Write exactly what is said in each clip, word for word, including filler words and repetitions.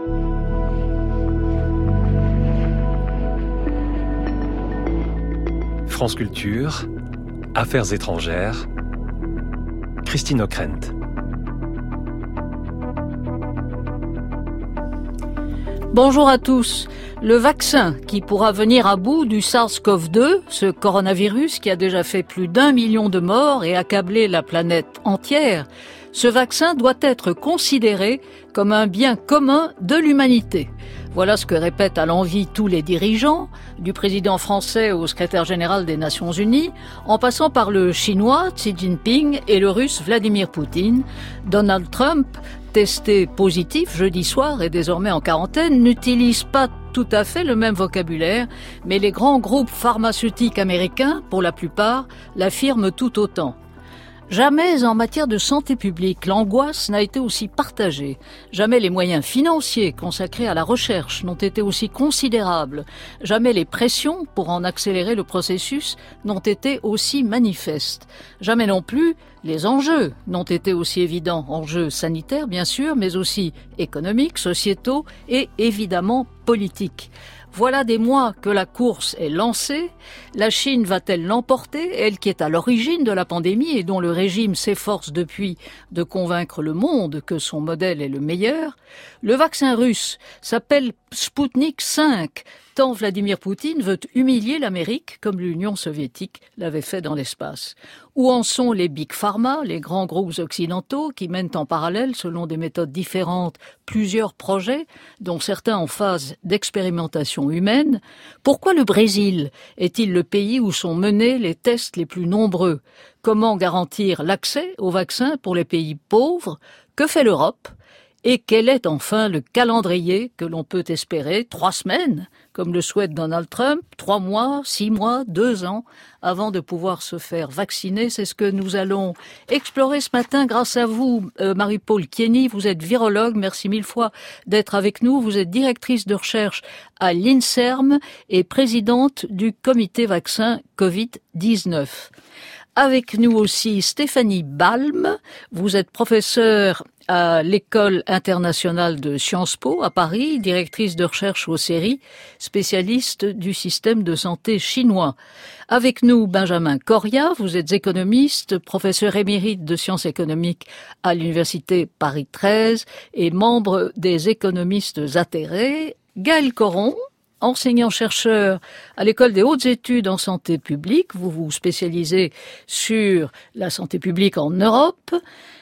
France Culture, Affaires étrangères, Christine Ockrent. Bonjour à tous. Le vaccin qui pourra venir à bout du SARS-CoV deux, ce coronavirus qui a déjà fait plus d'un million de morts et accablé la planète entière, ce vaccin doit être considéré comme un bien commun de l'humanité. Voilà ce que répètent à l'envi tous les dirigeants, du président français au secrétaire général des Nations Unies, en passant par le chinois Xi Jinping et le russe Vladimir Poutine. Donald Trump, testé positif jeudi soir et désormais en quarantaine, n'utilise pas tout à fait le même vocabulaire, mais les grands groupes pharmaceutiques américains, pour la plupart, l'affirment tout autant. Jamais en matière de santé publique, l'angoisse n'a été aussi partagée. Jamais les moyens financiers consacrés à la recherche n'ont été aussi considérables. Jamais les pressions pour en accélérer le processus n'ont été aussi manifestes. Jamais non plus les enjeux n'ont été aussi évidents. Enjeux sanitaires, bien sûr, mais aussi économiques, sociétaux et évidemment politiques. Voilà des mois que la course est lancée. La Chine va-t-elle l'emporter, elle qui est à l'origine de la pandémie et dont le régime s'efforce depuis de convaincre le monde que son modèle est le meilleur? Le vaccin russe s'appelle Sputnik cinq, tant Vladimir Poutine veut humilier l'Amérique comme l'Union soviétique l'avait fait dans l'espace. Où en sont les Big Pharma, les grands groupes occidentaux qui mènent en parallèle, selon des méthodes différentes, plusieurs projets, dont certains en phase d'expérimentation humaine? Pourquoi le Brésil est-il le pays où sont menés les tests les plus nombreux? Comment garantir l'accès aux vaccins pour les pays pauvres? Que fait l'Europe? Et quel est enfin le calendrier que l'on peut espérer? Trois semaines, comme le souhaite Donald Trump, trois mois, six mois, deux ans, avant de pouvoir se faire vacciner. C'est ce que nous allons explorer ce matin grâce à vous, euh, Marie-Paule Kieny. Vous êtes virologue, merci mille fois d'être avec nous. Vous êtes directrice de recherche à l'INSERM et présidente du comité vaccin covid dix-neuf. Avec nous aussi Stéphanie Balm, vous êtes professeure à l'École internationale de Sciences Po à Paris, directrice de recherche au C E R I, spécialiste du système de santé chinois. Avec nous Benjamin Coria, vous êtes économiste, professeur émérite de sciences économiques à l'Université Paris treize et membre des économistes atterrés. Gaël Coron, enseignant-chercheur à l'École des hautes études en santé publique. Vous vous spécialisez sur la santé publique en Europe.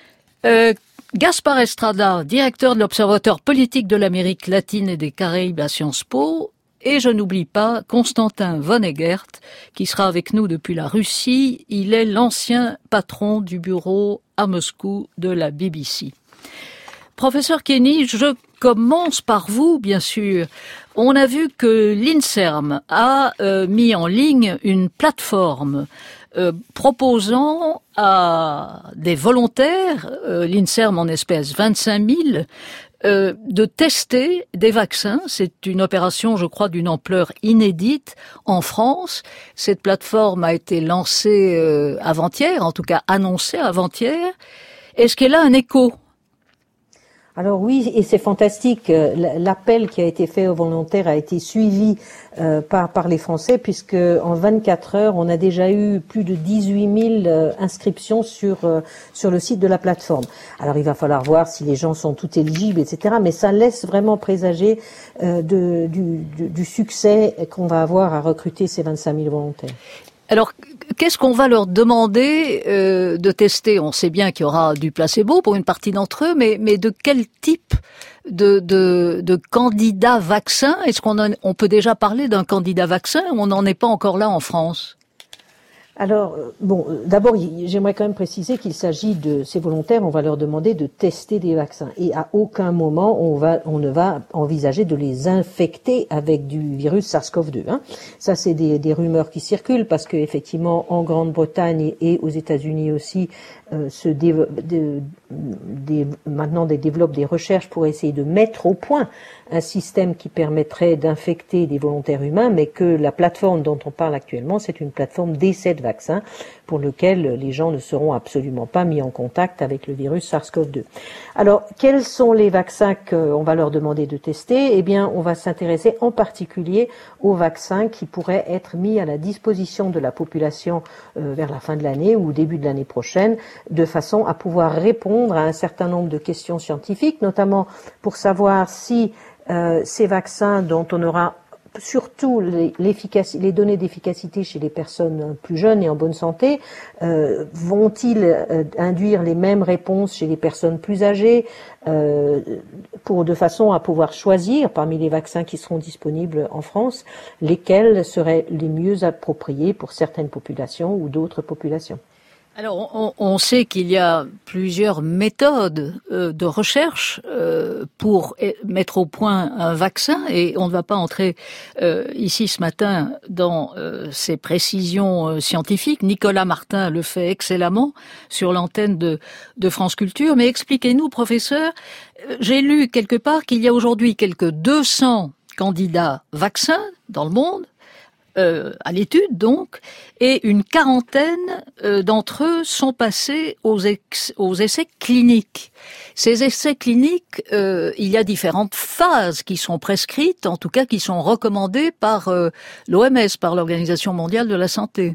Euh, Gaspard Estrada, directeur de l'Observatoire politique de l'Amérique latine et des Caraïbes à Sciences Po. Et je n'oublie pas Constantin Vonneguert, qui sera avec nous depuis la Russie. Il est l'ancien patron du bureau à Moscou de la B B C. Professeur Kieny, je commence par vous, bien sûr. On a vu que l'INSERM a euh, mis en ligne une plateforme euh, proposant à des volontaires, euh, l'INSERM en espèce vingt-cinq mille, euh, de tester des vaccins. C'est une opération, je crois, d'une ampleur inédite en France. Cette plateforme a été lancée euh, avant-hier, en tout cas annoncée avant-hier. Est-ce qu'elle a un écho ? Alors oui, et c'est fantastique. L'appel qui a été fait aux volontaires a été suivi euh, par par les Français, puisque en vingt-quatre heures, on a déjà eu plus de dix-huit mille euh, inscriptions sur euh, sur le site de la plateforme. Alors il va falloir voir si les gens sont tous éligibles, et cetera. Mais ça laisse vraiment présager euh, de, du, du, du succès qu'on va avoir à recruter ces vingt-cinq mille volontaires. Alors, qu'est-ce qu'on va leur demander euh, de tester? On sait bien qu'il y aura du placebo pour une partie d'entre eux, mais, mais de quel type de, de, de candidat vaccin? Est-ce qu'on en, on peut déjà parler d'un candidat vaccin ou on n'en est pas encore là en France? Alors, bon, d'abord, j'aimerais quand même préciser qu'il s'agit de ces volontaires, on va leur demander de tester des vaccins. Et à aucun moment, on va, on ne va envisager de les infecter avec du virus SARS-CoV deux. Hein. Ça, c'est des, des rumeurs qui circulent parce que, effectivement, en Grande-Bretagne et aux États-Unis aussi, euh, se dé, de, de, maintenant, des développent des recherches pour essayer de mettre au point un système qui permettrait d'infecter des volontaires humains, mais que la plateforme dont on parle actuellement, c'est une plateforme d'essai de vaccins pour lequel les gens ne seront absolument pas mis en contact avec le virus SARS-CoV deux. Alors, quels sont les vaccins qu'on va leur demander de tester? Eh bien, on va s'intéresser en particulier aux vaccins qui pourraient être mis à la disposition de la population euh, vers la fin de l'année ou au début de l'année prochaine, de façon à pouvoir répondre à un certain nombre de questions scientifiques, notamment pour savoir si euh, ces vaccins dont on aura surtout les, les données d'efficacité chez les personnes plus jeunes et en bonne santé, euh, vont-ils euh, induire les mêmes réponses chez les personnes plus âgées, euh, pour de façon à pouvoir choisir parmi les vaccins qui seront disponibles en France, lesquels seraient les mieux appropriés pour certaines populations ou d'autres populations. Alors, on, on sait qu'il y a plusieurs méthodes euh, de recherche euh, pour mettre au point un vaccin, et on ne va pas entrer euh, ici ce matin dans euh, ces précisions euh, scientifiques. Nicolas Martin le fait excellemment sur l'antenne de, de France Culture. Mais expliquez-nous, professeur, euh, j'ai lu quelque part qu'il y a aujourd'hui quelques deux cents candidats vaccins dans le monde, Euh, à l'étude donc, et une quarantaine euh, d'entre eux sont passés aux, ex- aux essais cliniques. Ces essais cliniques, euh, il y a différentes phases qui sont prescrites, en tout cas qui sont recommandées par euh, l'O M S, par l'Organisation mondiale de la santé.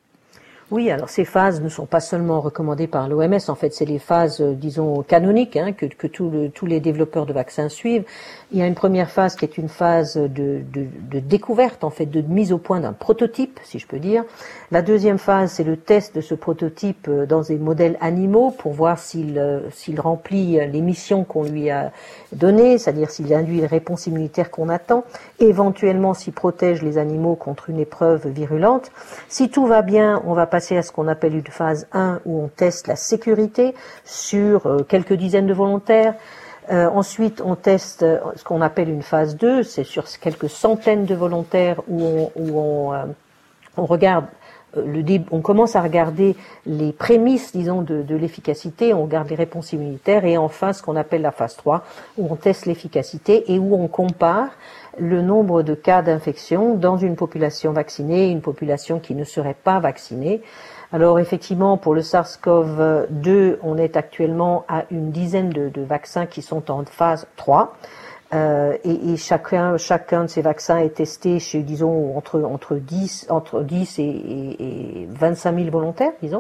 Oui, alors ces phases ne sont pas seulement recommandées par l'O M S, en fait c'est les phases, euh, disons, canoniques, hein, que, que tout le, tous les développeurs de vaccins suivent. Il y a une première phase qui est une phase de, de, de découverte, en fait, de mise au point d'un prototype, si je peux dire. La deuxième phase, c'est le test de ce prototype dans des modèles animaux pour voir s'il, euh, s'il remplit les missions qu'on lui a données, c'est-à-dire s'il induit les réponses immunitaires qu'on attend, éventuellement s'il protège les animaux contre une épreuve virulente. Si tout va bien, on va passer à ce qu'on appelle une phase un où on teste la sécurité sur euh, quelques dizaines de volontaires. Euh, ensuite, on teste euh, ce qu'on appelle une phase deux, c'est sur quelques centaines de volontaires où on, où on, euh, on regarde euh, le dé- on commence à regarder les prémices, disons, de, de l'efficacité, on regarde les réponses immunitaires, et enfin ce qu'on appelle la phase trois, où on teste l'efficacité et où on compare le nombre de cas d'infection dans une population vaccinée et une population qui ne serait pas vaccinée. Alors effectivement, pour le SARS-CoV deux, on est actuellement à une dizaine de, de vaccins qui sont en phase trois. Euh, et, et chacun, chacun de ces vaccins est testé chez, disons, entre, entre dix, entre dix et, et, et vingt-cinq mille volontaires, disons.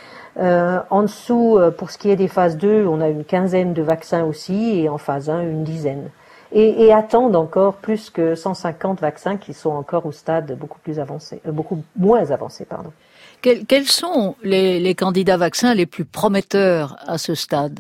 Euh, en dessous, pour ce qui est des phases deux, on a une quinzaine de vaccins aussi, et en phase un, une dizaine. Et, et attendent encore plus que cent cinquante vaccins qui sont encore au stade beaucoup plus avancé, euh, beaucoup moins avancé, pardon. Quels, quels sont les, les candidats vaccins les plus prometteurs à ce stade?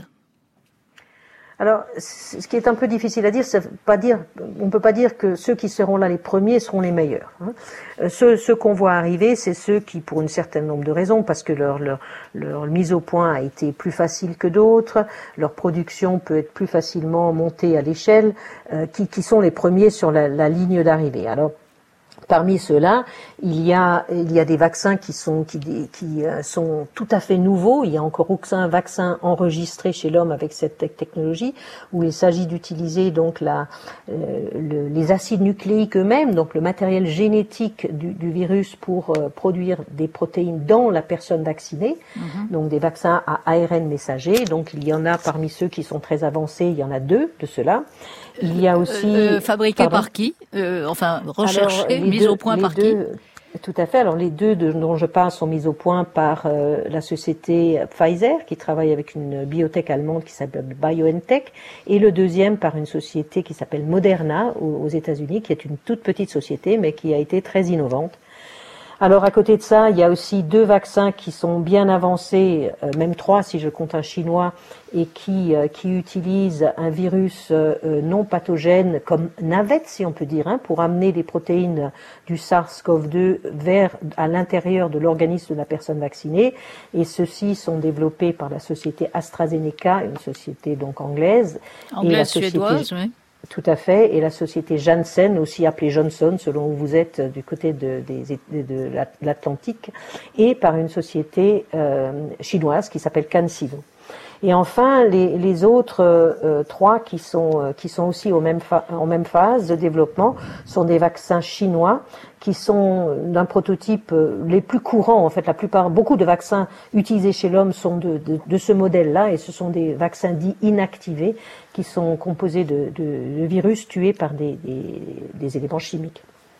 Alors, ce qui est un peu difficile à dire, c'est pas dire, on ne peut pas dire que ceux qui seront là les premiers seront les meilleurs. Hein. Ceux, ceux qu'on voit arriver, c'est ceux qui, pour un certain nombre de raisons, parce que leur, leur, leur mise au point a été plus facile que d'autres, leur production peut être plus facilement montée à l'échelle, euh, qui, qui sont les premiers sur la, la ligne d'arrivée. Alors, parmi ceux-là, il y a il y a des vaccins qui sont qui qui sont tout à fait nouveaux. Il y a encore aucun vaccin enregistré chez l'homme avec cette technologie, où il s'agit d'utiliser donc la euh, le, les acides nucléiques eux-mêmes, donc le matériel génétique du, du virus pour euh, produire des protéines dans la personne vaccinée. Mm-hmm. Donc des vaccins à A R N messager. Donc il y en a parmi ceux qui sont très avancés, il y en a deux de ceux-là. Il y a aussi euh, euh, fabriqué par qui euh, Enfin recherché, mis au point par deux, qui Tout à fait. Alors les deux de, dont je parle sont mis au point par euh, la société Pfizer, qui travaille avec une biotech allemande qui s'appelle BioNTech, et le deuxième par une société qui s'appelle Moderna aux, aux États-Unis, qui est une toute petite société mais qui a été très innovante. Alors à côté de ça, il y a aussi deux vaccins qui sont bien avancés, euh, même trois si je compte un chinois, et qui euh, qui utilisent un virus euh, non pathogène comme navette, si on peut dire, hein, pour amener des protéines du SARS-CoV deux vers à l'intérieur de l'organisme de la personne vaccinée. Et ceux-ci sont développés par la société AstraZeneca, une société donc anglaise, anglaise et la suédoise, société, oui. Tout à fait, et la société Janssen, aussi appelée Johnson, selon où vous êtes du côté de, de, de, de l'Atlantique, et par une société euh, chinoise qui s'appelle CanSino. Et enfin, les, les autres euh, trois qui sont, euh, qui sont aussi au même fa- en même phase de développement sont des vaccins chinois qui sont d'un prototype euh, les plus courants. En fait, la plupart, beaucoup de vaccins utilisés chez l'homme sont de, de, de ce modèle-là, et ce sont des vaccins dits inactivés qui sont composés de, de, de virus tués par des, des, des éléments chimiques.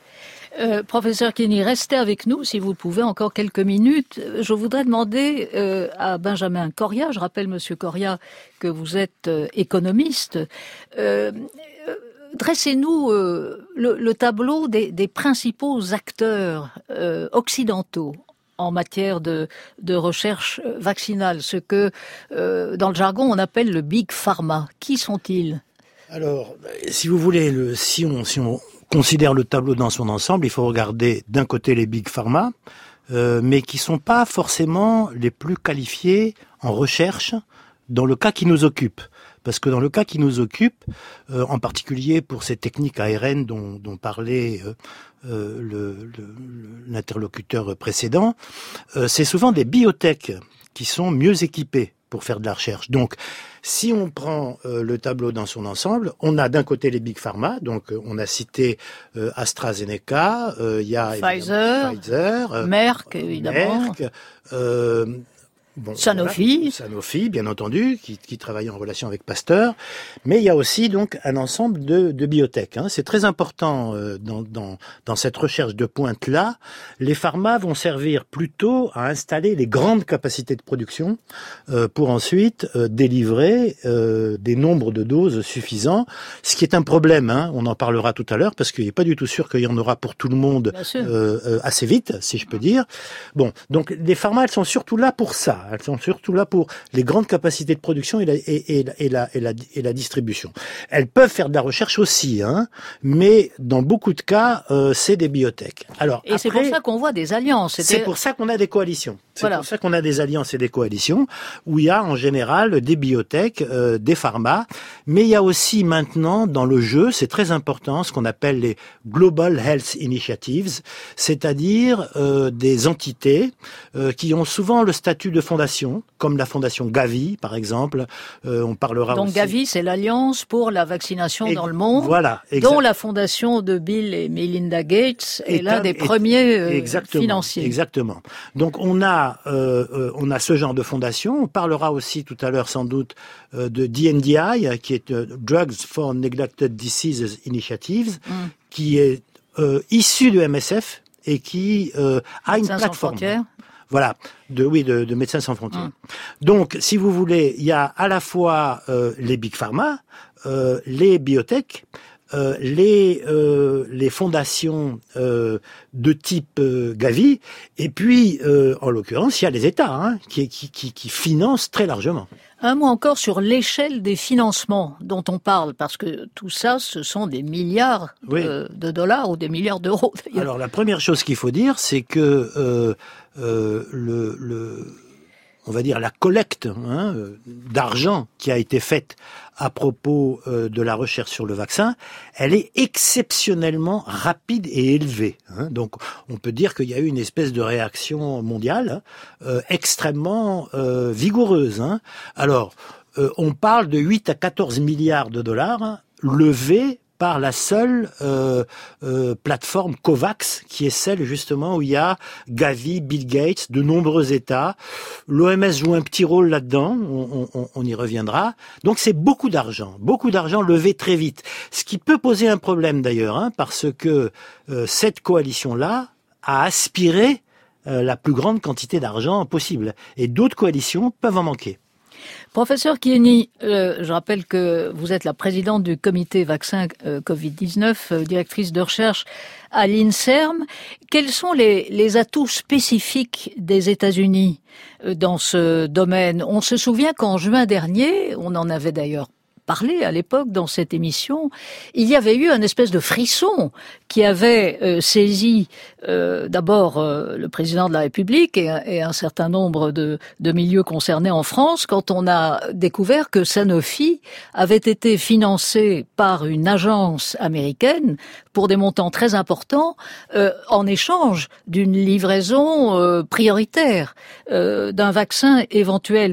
Euh, professeur Kenny, restez avec nous si vous le pouvez encore quelques minutes. Je voudrais demander euh, à Benjamin Correa, je rappelle Monsieur Correa que vous êtes euh, économiste, euh, euh, dressez-nous euh, le, le tableau des, des principaux acteurs euh, occidentaux en matière de, de recherche vaccinale, ce que euh, dans le jargon on appelle le Big Pharma. Qui sont-ils ? Alors, si vous voulez, le, si on, si on considère le tableau dans son ensemble, il faut regarder d'un côté les Big Pharma, euh, mais qui sont pas forcément les plus qualifiés en recherche dans le cas qui nous occupe. Parce que dans le cas qui nous occupe, euh, en particulier pour ces techniques A R N dont, dont parlait euh, euh, le, le, l'interlocuteur précédent, euh, c'est souvent des biotech qui sont mieux équipés pour faire de la recherche. Donc, si on prend euh, le tableau dans son ensemble, on a d'un côté les Big Pharma, donc euh, on a cité euh, AstraZeneca, il euh, y a Pfizer, Pfizer euh, Merck, évidemment. Merck, euh, Bon, Sanofi. Voilà, Sanofi, bien entendu, qui, qui travaille en relation avec Pasteur. Mais il y a aussi donc un ensemble de, de biotech. Hein. C'est très important euh, dans, dans, dans cette recherche de pointe-là. Les pharmas vont servir plutôt à installer les grandes capacités de production euh, pour ensuite euh, délivrer euh, des nombres de doses suffisants. Ce qui est un problème, hein, on en parlera tout à l'heure, parce qu'il n'est pas du tout sûr qu'il y en aura pour tout le monde euh, euh, assez vite, si je peux dire. Bon, donc les pharmas, elles sont surtout là pour ça. Elles sont surtout là pour les grandes capacités de production et la, et, et, et, la, et, la, et la distribution. Elles peuvent faire de la recherche aussi, hein, mais dans beaucoup de cas, euh, c'est des biotech. Alors, et après, c'est pour ça qu'on voit des alliances. C'était... C'est pour ça qu'on a des coalitions. C'est voilà. pour ça qu'on a des alliances et des coalitions où il y a en général des biotech, euh, des pharmas, mais il y a aussi maintenant dans le jeu, c'est très important, ce qu'on appelle les Global Health Initiatives, c'est-à-dire euh, des entités euh, qui ont souvent le statut de fondation, comme la fondation Gavi, par exemple. Euh, on parlera Donc aussi... Gavi, c'est l'Alliance pour la vaccination et... dans le monde, voilà, dont la fondation de Bill et Melinda Gates est, est l'un des est... premiers euh, exactement, financiers. Exactement. Donc on a, euh, euh, on a ce genre de fondation. On parlera aussi tout à l'heure sans doute euh, de D N D I, qui est euh, Drugs for Neglected Diseases Initiatives, mm. qui est euh, issue de M S F et qui euh, a Médecins une plateforme. Sans frontières. Voilà, de oui, de, de Médecins sans frontières. Hum. Donc, si vous voulez, il y a à la fois euh, les big pharma, euh, les biotech, euh, les euh, les fondations euh, de type euh, Gavi, et puis, euh, en l'occurrence, il y a les États hein, qui, qui qui qui financent très largement. Un mot encore sur l'échelle des financements dont on parle, parce que tout ça, ce sont des milliards oui. de, de dollars ou des milliards d'euros. D'ailleurs. Alors, la première chose qu'il faut dire, c'est que euh, euh, le, le, on va dire la collecte hein, d'argent qui a été faite à propos euh, de la recherche sur le vaccin, elle est exceptionnellement rapide et élevée. Hein. Donc, on peut dire qu'il y a eu une espèce de réaction mondiale euh, extrêmement euh, vigoureuse. Hein. Alors, euh, on parle de huit à quatorze milliards de dollars hein, levés par la seule euh, euh, plateforme COVAX, qui est celle justement où il y a Gavi, Bill Gates, de nombreux États. L'O M S joue un petit rôle là-dedans, on, on, on y reviendra. Donc c'est beaucoup d'argent, beaucoup d'argent levé très vite. Ce qui peut poser un problème d'ailleurs, hein, parce que euh, cette coalition-là a aspiré euh, la plus grande quantité d'argent possible. Et d'autres coalitions peuvent en manquer. Professeur Kieni, euh, je rappelle que vous êtes la présidente du comité vaccin euh, covid dix-neuf, euh, directrice de recherche à l'INSERM. Quels sont les, les atouts spécifiques des États-Unis euh, dans ce domaine ? On se souvient qu'en juin dernier, on en avait d'ailleurs parlé à l'époque dans cette émission, il y avait eu un espèce de frisson qui avait euh, saisi euh, d'abord euh, le président de la République et, et un certain nombre de, de milieux concernés en France quand on a découvert que Sanofi avait été financé par une agence américaine pour des montants très importants euh, en échange d'une livraison euh, prioritaire euh, d'un vaccin éventuel.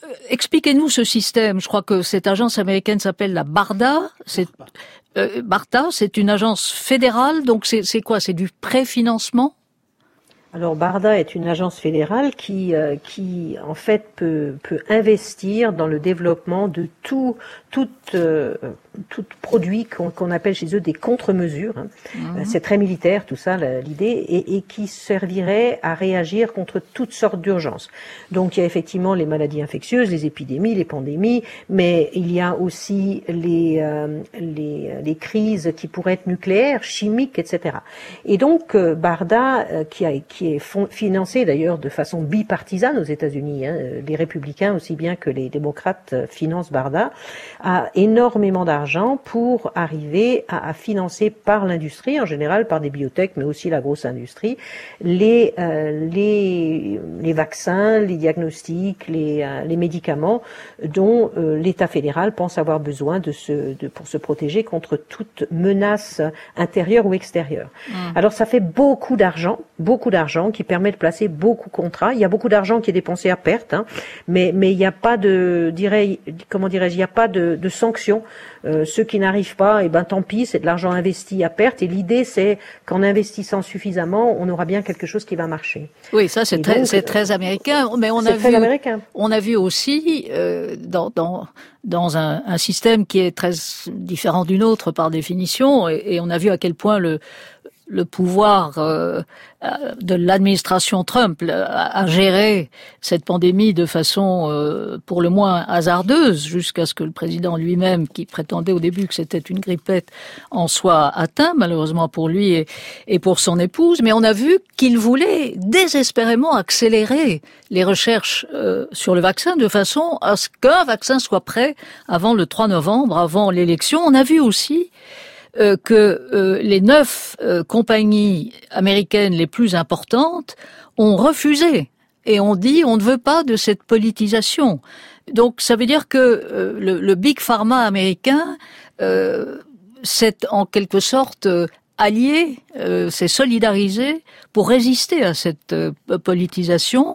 expliquez-nous ce système. Je crois que cette agence américaine s'appelle la BARDA. C'est, euh, BARDA, c'est une agence fédérale, donc c'est, c'est quoi? C'est du préfinancement? Alors BARDA est une agence fédérale qui, euh, qui en fait peut, peut investir dans le développement de tout, tout, euh, tout produit qu'on, qu'on appelle chez eux des contre-mesures. Hein. Mmh. C'est très militaire tout ça, l'idée, et, et qui servirait à réagir contre toutes sortes d'urgences. Donc il y a effectivement les maladies infectieuses, les épidémies, les pandémies, mais il y a aussi les, euh, les, les crises qui pourraient être nucléaires, chimiques, et cetera. Et donc euh, BARDA, euh, qui a qui qui est financé d'ailleurs de façon bipartisane aux États-Unis, hein, les républicains aussi bien que les démocrates financent BARDA, a énormément d'argent pour arriver à, à financer par l'industrie, en général par des biotech, mais aussi la grosse industrie, les euh, les les vaccins, les diagnostics, les euh, les médicaments dont euh, l'État fédéral pense avoir besoin de se de pour se protéger contre toute menace intérieure ou extérieure. Mmh. Alors ça fait beaucoup d'argent, beaucoup d'argent qui permet de placer beaucoup de contrats. Il y a beaucoup d'argent qui est dépensé à perte, hein, mais mais il n'y a pas de, dirais, comment dirais-je, il n'y a pas de, de sanctions. Euh, ceux qui n'arrivent pas, eh ben tant pis, c'est de l'argent investi à perte. Et l'idée, c'est qu'en investissant suffisamment, on aura bien quelque chose qui va marcher. Oui, ça c'est très, donc, c'est très américain. Mais on c'est a très vu, américain. On a vu aussi euh, dans dans dans un, un système qui est très différent du nôtre par définition, et, et on a vu à quel point le le pouvoir euh, de l'administration Trump a, a géré cette pandémie de façon euh, pour le moins hasardeuse, jusqu'à ce que le président lui-même, qui prétendait au début que c'était une grippette, en soit atteint, malheureusement pour lui et, et pour son épouse. Mais on a vu qu'il voulait désespérément accélérer les recherches euh, sur le vaccin de façon à ce qu'un vaccin soit prêt avant le trois novembre, avant l'élection. On a vu aussi Euh, que euh, les neuf euh, compagnies américaines les plus importantes ont refusé et ont dit on ne veut pas de cette politisation. Donc ça veut dire que euh, le, le big pharma américain euh, s'est en quelque sorte euh, allié, euh, s'est solidarisé pour résister à cette euh, politisation.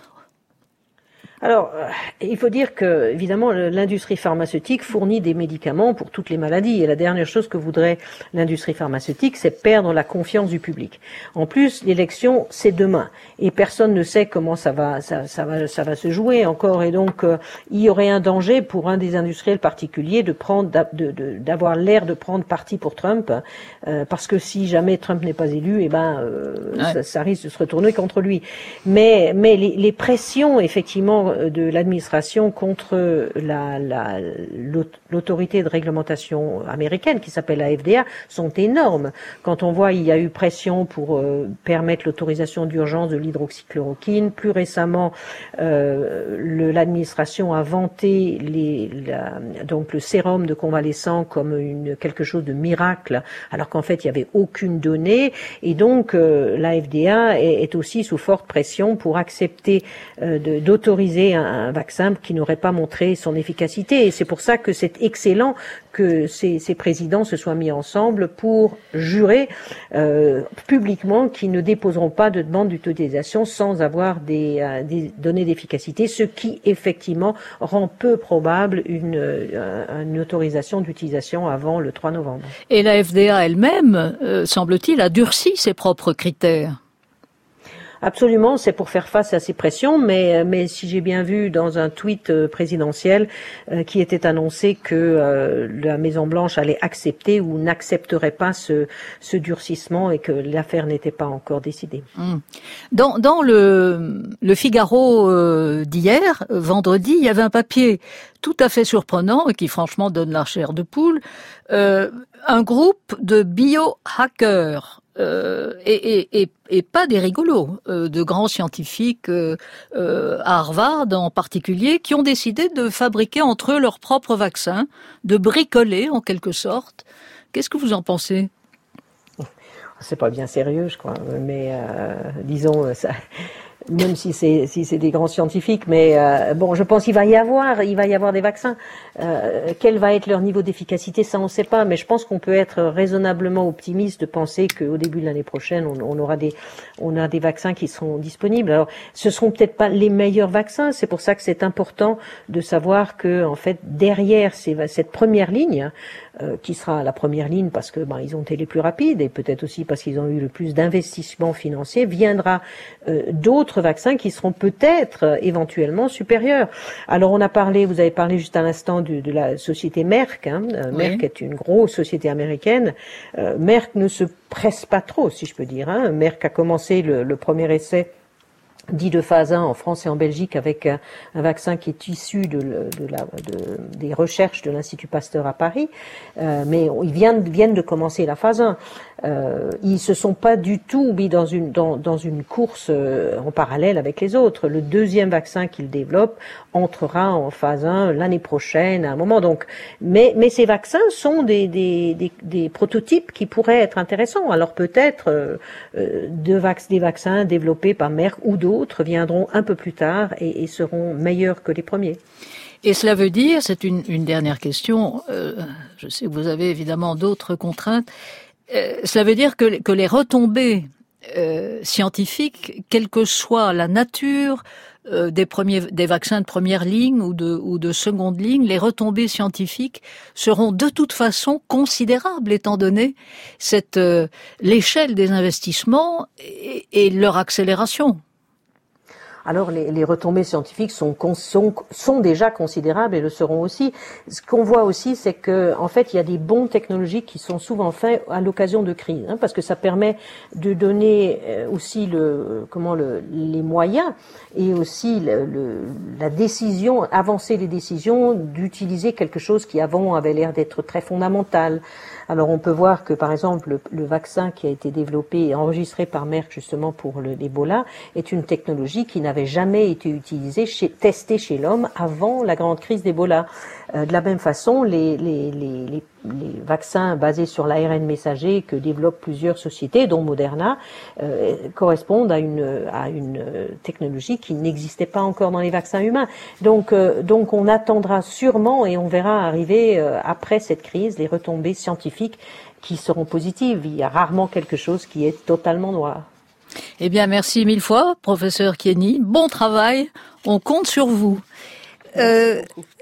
Alors, euh, il faut dire que, évidemment, l'industrie pharmaceutique fournit des médicaments pour toutes les maladies. Et la dernière chose que voudrait l'industrie pharmaceutique, c'est perdre la confiance du public. En plus, l'élection, c'est demain. Et personne ne sait comment ça va, ça, ça va, ça va se jouer encore. Et donc, euh, il y aurait un danger pour un des industriels particuliers de prendre, de, de, d'avoir l'air de prendre parti pour Trump. Euh, parce que si jamais Trump n'est pas élu, eh ben, euh, ouais. ça, ça risque de se retourner contre lui. Mais, mais les, les pressions, effectivement, de l'administration contre la, la, l'autorité de réglementation américaine qui s'appelle la F D A sont énormes. Quand on voit, il y a eu pression pour euh, permettre l'autorisation d'urgence de l'hydroxychloroquine. Plus récemment, euh, le, l'administration a vanté les, la, donc le sérum de convalescent comme une, quelque chose de miracle, alors qu'en fait, il n'y avait aucune donnée. Et donc, euh, la F D A est, est aussi sous forte pression pour accepter euh, de, d'autoriser Un, un vaccin qui n'aurait pas montré son efficacité. Et c'est pour ça que c'est excellent que ces, ces présidents se soient mis ensemble pour jurer euh, publiquement qu'ils ne déposeront pas de demande d'utilisation sans avoir des, euh, des données d'efficacité, ce qui effectivement rend peu probable une, euh, une autorisation d'utilisation avant le trois novembre. Et la F D A elle-même, euh, semble-t-il, a durci ses propres critères. Absolument, c'est pour faire face à ces pressions, mais mais si j'ai bien vu dans un tweet euh, présidentiel euh, qui était annoncé que euh, la Maison Blanche allait accepter ou n'accepterait pas ce ce durcissement et que l'affaire n'était pas encore décidée. Mmh. Dans dans le le Figaro euh, d'hier, vendredi, il y avait un papier tout à fait surprenant et qui franchement donne la chair de poule. Euh, un groupe de biohackers. Euh, et, et, et, et pas des rigolos, euh, de grands scientifiques euh, euh, à Harvard en particulier, qui ont décidé de fabriquer entre eux leurs propres vaccins, de bricoler en quelque sorte. Qu'est-ce que vous en pensez ? C'est pas bien sérieux, je crois, mais euh, disons ça. même si c'est si c'est des grands scientifiques, mais euh, bon, je pense qu'il va y avoir, il va y avoir des vaccins. Euh, quel va être leur niveau d'efficacité, ça on ne sait pas, mais je pense qu'on peut être raisonnablement optimiste de penser qu'au début de l'année prochaine, on, on aura des on a des vaccins qui seront disponibles. Alors, ce seront peut-être pas les meilleurs vaccins, c'est pour ça que c'est important de savoir que en fait derrière ces, cette première ligne, euh, qui sera la première ligne parce que ben ils ont été les plus rapides et peut-être aussi parce qu'ils ont eu le plus d'investissements financiers, viendra euh, d'autres vaccins qui seront peut-être euh, éventuellement supérieurs. Alors on a parlé, vous avez parlé juste à l'instant de, de la société Merck. Hein. Euh, oui. Merck est une grosse société américaine. Euh, Merck ne se presse pas trop, si je peux dire. Hein. Merck a commencé le, le premier essai dit de phase un en France et en Belgique avec un, un vaccin qui est issu de, de la, de, des recherches de l'Institut Pasteur à Paris, euh, mais ils viennent, viennent de commencer la phase un. Euh, ils se sont pas du tout mis dans une dans, dans une course euh, en parallèle avec les autres. Le deuxième vaccin qu'ils développent entrera en phase un l'année prochaine à un moment. Donc, mais mais ces vaccins sont des des des, des prototypes qui pourraient être intéressants. Alors peut-être euh, euh, de vac- des vaccins développés par Merck ou d'autres viendront un peu plus tard et, et seront meilleurs que les premiers. Et cela veut dire, c'est une, une dernière question. Euh, je sais que vous avez évidemment d'autres contraintes. Euh, cela veut dire que, que les retombées euh, scientifiques, quelle que soit la nature euh, des premiers, des vaccins de première ligne ou de, ou de seconde ligne, les retombées scientifiques seront de toute façon considérables, étant donné cette euh, l'échelle des investissements et, et leur accélération. Alors les, les retombées scientifiques sont, sont, sont déjà considérables et le seront aussi. Ce qu'on voit aussi, c'est que en fait, il y a des bons technologiques qui sont souvent faits à l'occasion de crises, hein, parce que ça permet de donner aussi le, comment le, les moyens et aussi le, le, la décision, avancer les décisions d'utiliser quelque chose qui avant avait l'air d'être très fondamental. Alors on peut voir que par exemple le, le vaccin qui a été développé et enregistré par Merck justement pour le, l'Ebola est une technologie qui n'avait jamais été utilisée, chez, testée chez l'homme avant la grande crise d'Ebola. Euh, de la même façon, les, les, les, les, les vaccins basés sur l'A R N messager que développent plusieurs sociétés, dont Moderna, euh, correspondent à une, à une technologie qui n'existait pas encore dans les vaccins humains. Donc, euh, donc on attendra sûrement et on verra arriver euh, après cette crise les retombées scientifiques qui seront positives. Il y a rarement quelque chose qui est totalement noir. Eh bien, merci mille fois, professeur Kieny. Bon travail, on compte sur vous. Euh,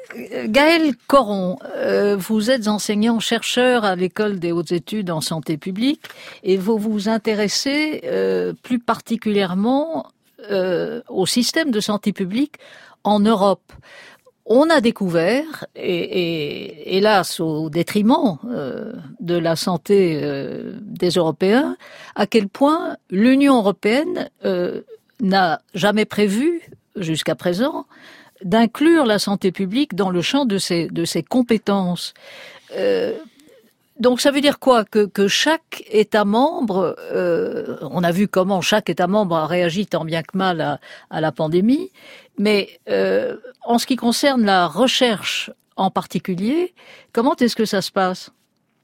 Gaël Coron, euh, vous êtes enseignant-chercheur à l'École des hautes études en santé publique et vous vous intéressez euh, plus particulièrement euh, au système de santé publique en Europe. On a découvert, et, et hélas au détriment euh, de la santé euh, des Européens, à quel point l'Union européenne euh, n'a jamais prévu, jusqu'à présent, d'inclure la santé publique dans le champ de ses, de ses compétences. Euh, donc ça veut dire quoi ? Que, que chaque État membre, euh, on a vu comment chaque État membre a réagi tant bien que mal à, à la pandémie, mais euh, en ce qui concerne la recherche en particulier, comment est-ce que ça se passe ?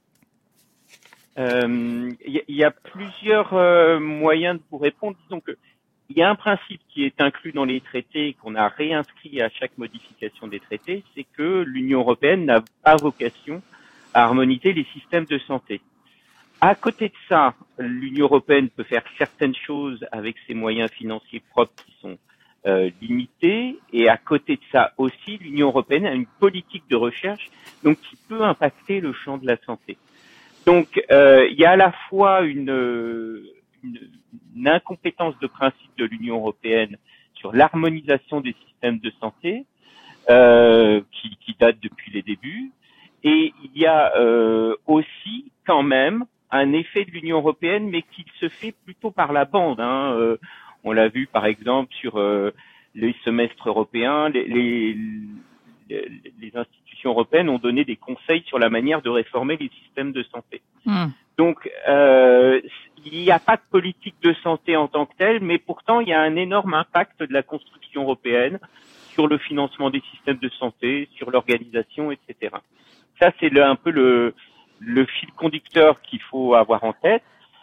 Il euh, y, y a plusieurs euh, moyens de vous répondre. Disons que il y a un principe qui est inclus dans les traités et qu'on a réinscrit à chaque modification des traités, c'est que l'Union européenne n'a pas vocation à harmoniser les systèmes de santé. À côté de ça, l'Union européenne peut faire certaines choses avec ses moyens financiers propres qui sont euh, limités, et à côté de ça aussi, l'Union européenne a une politique de recherche donc qui peut impacter le champ de la santé. Donc, euh, il y a à la fois une, une, une incompétence de principe de l'Union européenne sur l'harmonisation des systèmes de santé, euh, qui, qui date depuis les débuts, et il y a euh, aussi quand même un effet de l'Union européenne, mais qui se fait plutôt par la bande. Hein. Euh, on l'a vu par exemple sur euh, les semestres européens, les, les, les, les institutions européennes ont donné des conseils sur la manière de réformer les systèmes de santé. Mmh. Donc, euh, il n'y a pas de politique de santé en tant que telle, mais pourtant il y a un énorme impact de la construction européenne sur le financement des systèmes de santé, sur l'organisation, et cetera. Ça, c'est le, un peu le, le fil conducteur qu'il faut avoir en tête.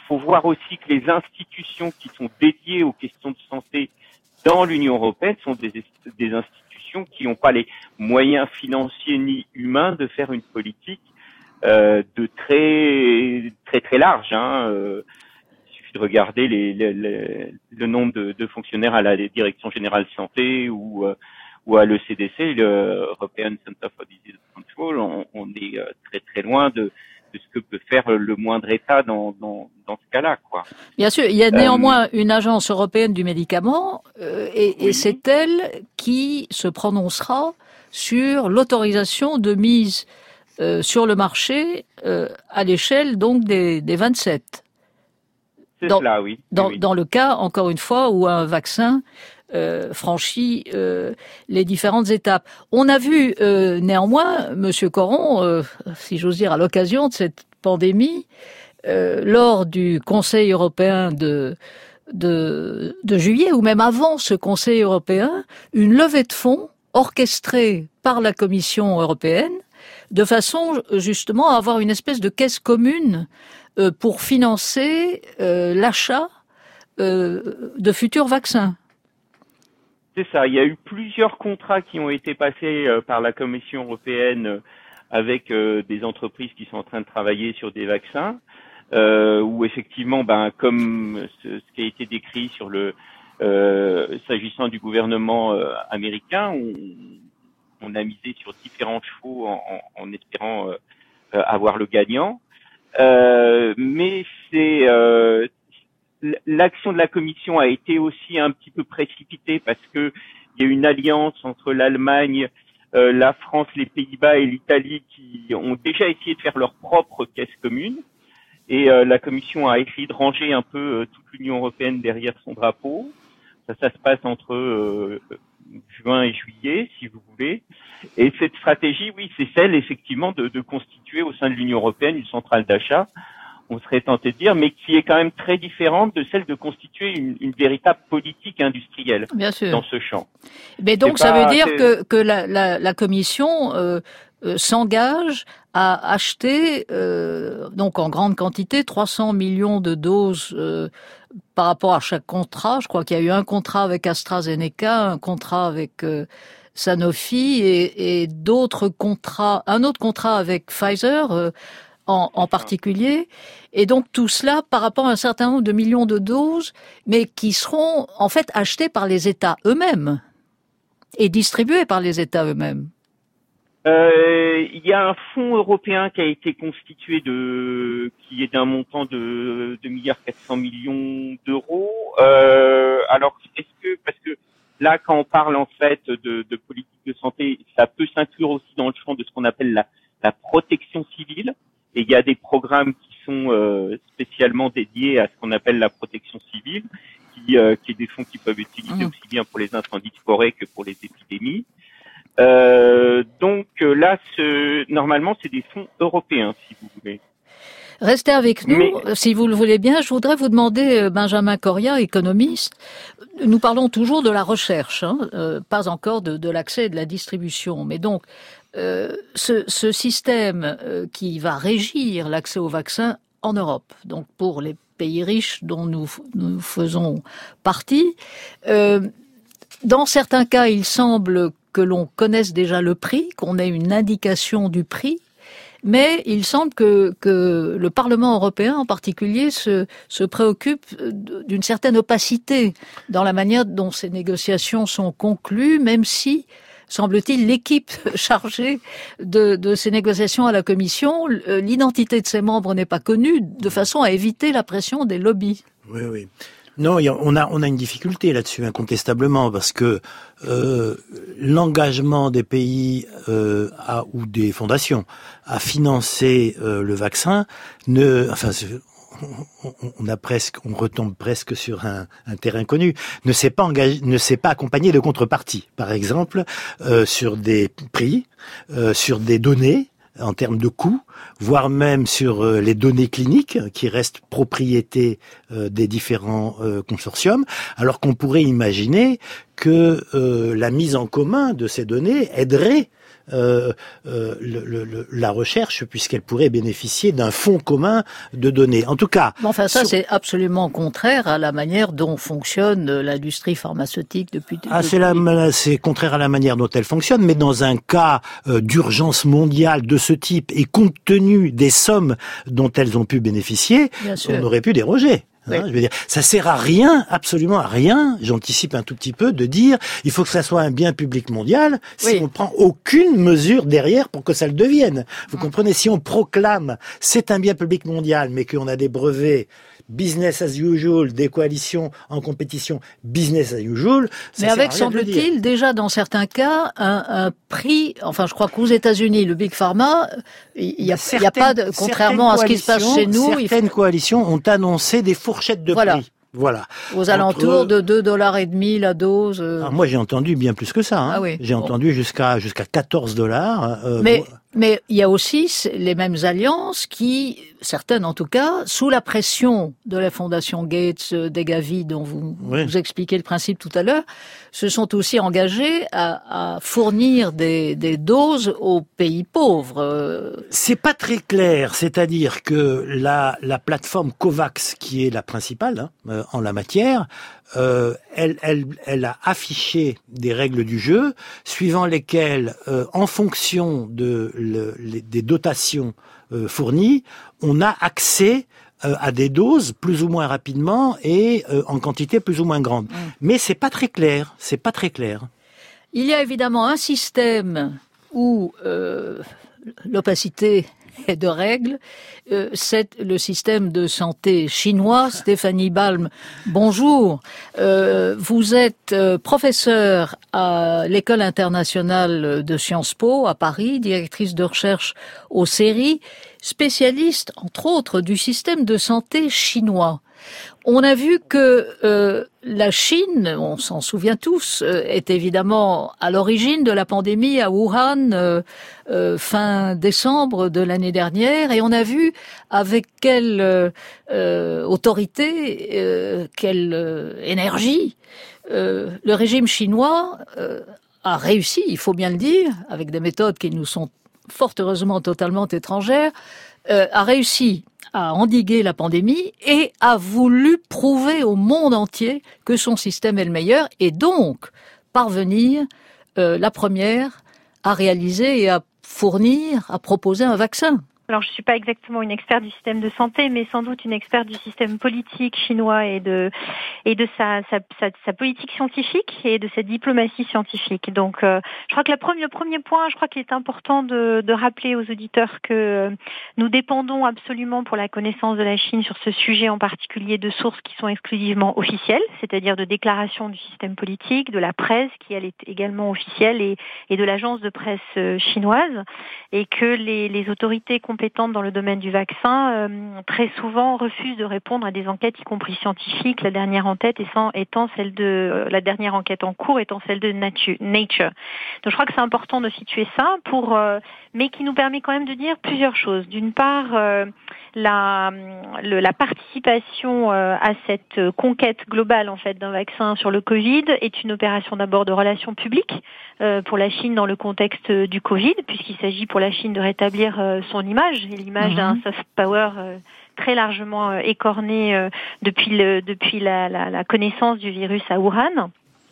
faut voir aussi que les institutions qui sont dédiées aux questions de santé dans l'Union européenne sont des, des institutions qui n'ont pas les moyens financiers ni humains de faire une politique euh, de très très très large. Hein. Euh, il suffit de regarder les, les, les, le nombre de, de fonctionnaires à la Direction générale santé ou euh, ou à l'E C D C, le European Center for Disease Control. On, on est euh, très très loin de de ce que peut faire le moindre État dans, dans, dans ce cas-là, quoi. Bien sûr, il y a néanmoins euh, une agence européenne du médicament euh, et, oui. et c'est elle qui se prononcera sur l'autorisation de mise euh, sur le marché euh, à l'échelle donc des, des vingt-sept. C'est dans, cela, oui. Dans, oui. dans le cas, encore une fois, où un vaccin Euh, franchit euh, les différentes étapes. On a vu euh, néanmoins, Monsieur Coron, euh, si j'ose dire, à l'occasion de cette pandémie, euh, lors du Conseil européen de, de, de juillet, ou même avant ce Conseil européen, une levée de fonds orchestrée par la Commission européenne, de façon justement à avoir une espèce de caisse commune euh, pour financer euh, l'achat euh, de futurs vaccins. C'est ça. Il y a eu plusieurs contrats qui ont été passés euh, par la Commission européenne euh, avec euh, des entreprises qui sont en train de travailler sur des vaccins, euh, où effectivement, ben, comme ce, ce qui a été décrit sur le, euh, s'agissant du gouvernement euh, américain, on, on a misé sur différents chevaux en, en, en espérant euh, avoir le gagnant. Euh, mais c'est euh, l'action de la Commission a été aussi un petit peu précipitée parce que il y a une alliance entre l'Allemagne, euh, la France, les Pays-Bas et l'Italie qui ont déjà essayé de faire leur propre caisse commune. Et euh, la Commission a essayé de ranger un peu euh, toute l'Union européenne derrière son drapeau. Ça, ça se passe entre euh, juin et juillet, si vous voulez. Et cette stratégie, oui, c'est celle effectivement de, de constituer au sein de l'Union européenne une centrale d'achat, on serait tenté de dire, mais qui est quand même très différente de celle de constituer une, une véritable politique industrielle dans ce champ. Mais donc c'est ça pas, veut dire que, que la, la, la Commission euh, euh, s'engage à acheter euh, donc en grande quantité trois cents millions de doses euh, par rapport à chaque contrat. Je crois qu'il y a eu un contrat avec AstraZeneca, un contrat avec euh, Sanofi et, et d'autres contrats, un autre contrat avec Pfizer. Euh, En, en particulier, et donc tout cela par rapport à un certain nombre de millions de doses, mais qui seront en fait achetées par les États eux-mêmes et distribuées par les États eux-mêmes. Euh, il y a un fonds européen qui a été constitué de, qui est d'un montant de deux milliards quatre cents millions d'euros. Euh, alors est-ce que, parce que là quand on parle en fait de, de politique de santé, ça peut s'inclure aussi dans le champ de ce qu'on appelle la, la protection civile. Et il y a des programmes qui sont euh, spécialement dédiés à ce qu'on appelle la protection civile, qui, euh, qui est des fonds qui peuvent être utilisés mmh. aussi bien pour les incendies de forêt que pour les épidémies. Euh, donc là, ce, normalement, c'est des fonds européens, si vous voulez. Restez avec nous, Mais... si vous le voulez bien. Je voudrais vous demander, Benjamin Corria, économiste, nous parlons toujours de la recherche, hein, euh, pas encore de, de l'accès et de la distribution. Mais donc, euh, ce, ce système euh, qui va régir l'accès aux vaccins en Europe, donc pour les pays riches dont nous, nous faisons partie, euh, dans certains cas, il semble que l'on connaisse déjà le prix, qu'on ait une indication du prix. Mais il semble que, que le Parlement européen en particulier se, se préoccupe d'une certaine opacité dans la manière dont ces négociations sont conclues, même si, semble-t-il, l'équipe chargée de, de ces négociations à la Commission, l'identité de ses membres n'est pas connue, de façon à éviter la pression des lobbies. Oui, oui. Non, on a on a une difficulté là-dessus incontestablement parce que euh, l'engagement des pays euh, à, ou des fondations à financer euh, le vaccin ne, enfin, on, on a presque, on retombe presque sur un, un terrain connu, ne s'est pas engagé, ne s'est pas accompagné de contrepartie. Par exemple, euh, sur des prix, euh, sur des données. En termes de coûts, voire même sur euh, les données cliniques qui restent propriété euh, des différents euh, consortiums, alors qu'on pourrait imaginer que euh, la mise en commun de ces données aiderait euh, euh, le, le, la recherche, puisqu'elle pourrait bénéficier d'un fonds commun de données. En tout cas... Enfin, ça, sur... c'est absolument contraire à la manière dont fonctionne l'industrie pharmaceutique depuis... Ah, depuis... c'est, la, c'est contraire à la manière dont elle fonctionne, mais dans un cas euh, d'urgence mondiale de ce type, et compte tenu des sommes dont elles ont pu bénéficier, on aurait pu déroger. Oui. Hein, je veux dire, ça sert à rien, absolument à rien, j'anticipe un tout petit peu, de dire il faut que ça soit un bien public mondial si oui. on ne prend aucune mesure derrière pour que ça le devienne. Vous mmh. comprenez, si on proclame c'est un bien public mondial, mais qu'on a des brevets business as usual, des coalitions en compétition business as usual. Mais avec, semble-t-il, déjà dans certains cas, un, un prix, enfin je crois qu'aux États-Unis, le Big Pharma, il n'y a, a pas de, contrairement à ce qui se passe chez nous. Certaines faut... coalitions ont annoncé des fourchettes de voilà. prix. Voilà. Aux alentours Entre... de deux dollars et demi la dose. Euh... Alors moi j'ai entendu bien plus que ça. Hein. Ah oui. J'ai bon. entendu jusqu'à jusqu'à quatorze dollars. Euh, mais bon... mais il y a aussi les mêmes alliances qui, certaines en tout cas, sous la pression de la fondation Gates, des Gavi dont vous, oui. vous expliquez le principe tout à l'heure, se sont aussi engagées à, à fournir des, des doses aux pays pauvres. C'est pas très clair, c'est-à-dire que la, la plateforme COVAX, qui est la principale hein, en la matière, euh, elle, elle, elle a affiché des règles du jeu, suivant lesquelles, euh, en fonction de le, les, des dotations euh, fournies, on a accès euh, à des doses plus ou moins rapidement et euh, en quantité plus ou moins grande. Mmh. Mais c'est pas très clair, c'est pas très clair. Il y a évidemment un système où euh, l'opacité est de règle, euh, c'est le système de santé chinois. Stéphanie Balm, bonjour. Euh, vous êtes euh, professeure à l'École internationale de Sciences Po à Paris, directrice de recherche au C E R I, spécialiste, entre autres, du système de santé chinois. On a vu que euh, la Chine, on s'en souvient tous, euh, est évidemment à l'origine de la pandémie à Wuhan euh, euh, fin décembre de l'année dernière, et on a vu avec quelle euh, autorité, euh, quelle euh, énergie euh, le régime chinois euh, a réussi, il faut bien le dire, avec des méthodes qui nous sont fort heureusement totalement étrangères, euh, a réussi a endigué la pandémie et a voulu prouver au monde entier que son système est le meilleur et donc parvenir, euh, la première, à réaliser et à fournir, à proposer un vaccin. Alors, je suis pas exactement une experte du système de santé, mais sans doute une experte du système politique chinois et de et de sa sa sa, sa politique scientifique et de sa diplomatie scientifique. Donc, euh, je crois que la première, le premier point, je crois qu'il est important de, de rappeler aux auditeurs que euh, nous dépendons absolument pour la connaissance de la Chine sur ce sujet en particulier de sources qui sont exclusivement officielles, c'est-à-dire de déclarations du système politique, de la presse qui elle est également officielle et et de l'agence de presse chinoise, et que les les autorités compétentes dans le domaine du vaccin, euh, très souvent refusent de répondre à des enquêtes, y compris scientifiques. La dernière enquête étant celle de euh, la dernière enquête en cours étant celle de Nature. Donc, je crois que c'est important de situer ça pour, euh, mais qui nous permet quand même de dire plusieurs choses. D'une part, euh, la, le, la participation euh, à cette conquête globale en fait d'un vaccin sur le Covid est une opération d'abord de relations publiques euh, pour la Chine dans le contexte du Covid, puisqu'il s'agit pour la Chine de rétablir euh, son image, et l'image mmh. d'un soft power euh, très largement euh, écorné euh, depuis, le, depuis la, la, la connaissance du virus à Wuhan.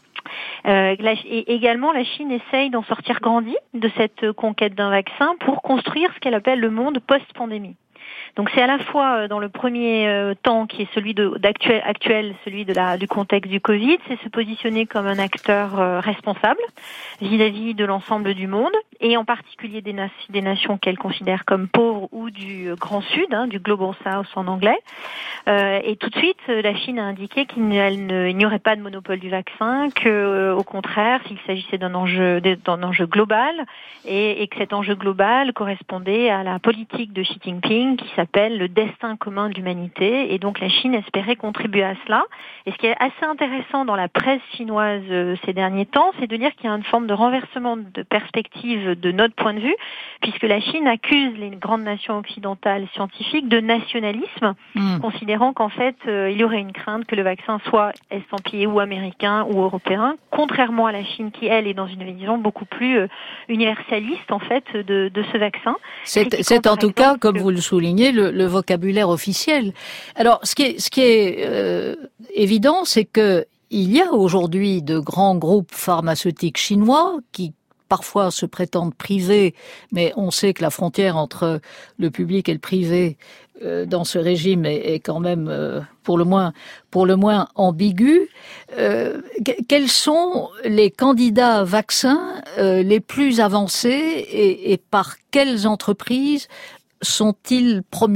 Euh, la, et également, la Chine essaye d'en sortir grandie de cette conquête d'un vaccin pour construire ce qu'elle appelle le monde post-pandémie. Donc c'est à la fois dans le premier euh, temps qui est celui de, d'actuel, actuel, celui de la, du contexte du Covid, c'est se positionner comme un acteur euh, responsable vis-à-vis de l'ensemble du monde, et en particulier des, na- des nations qu'elle considère comme pauvres ou du Grand Sud, hein, du Global South en anglais. Euh, et tout de suite, la Chine a indiqué qu'il n'y aurait pas de monopole du vaccin, que euh, au contraire, s'il s'agissait d'un enjeu, d'un enjeu global, et, et que cet enjeu global correspondait à la politique de Xi Jinping, Jinping qui s'appelle le destin commun de l'humanité, et donc la Chine espérait contribuer à cela. Et ce qui est assez intéressant dans la presse chinoise euh, ces derniers temps, c'est de dire qu'il y a une forme de renversement de perspective de notre point de vue, puisque la Chine accuse les grandes nations occidentales scientifiques de nationalisme, mmh. considérant qu'en fait euh, il y aurait une crainte que le vaccin soit estampillé ou américain ou européen, contrairement à la Chine qui elle est dans une vision beaucoup plus euh, universaliste en fait de, de ce vaccin. C'est, c'est en tout exemple, cas, comme que... vous le soulignez, le, le vocabulaire officiel. Alors, ce qui est, ce qui est euh, évident, c'est que il y a aujourd'hui de grands groupes pharmaceutiques chinois qui parfois se prétendent privés, mais on sait que la frontière entre le public et le privé euh, dans ce régime est, est quand même euh, pour le moins pour le moins ambiguë. Euh, quels sont les candidats vaccins euh, les plus avancés et, et par quelles entreprises sont-ils promus ?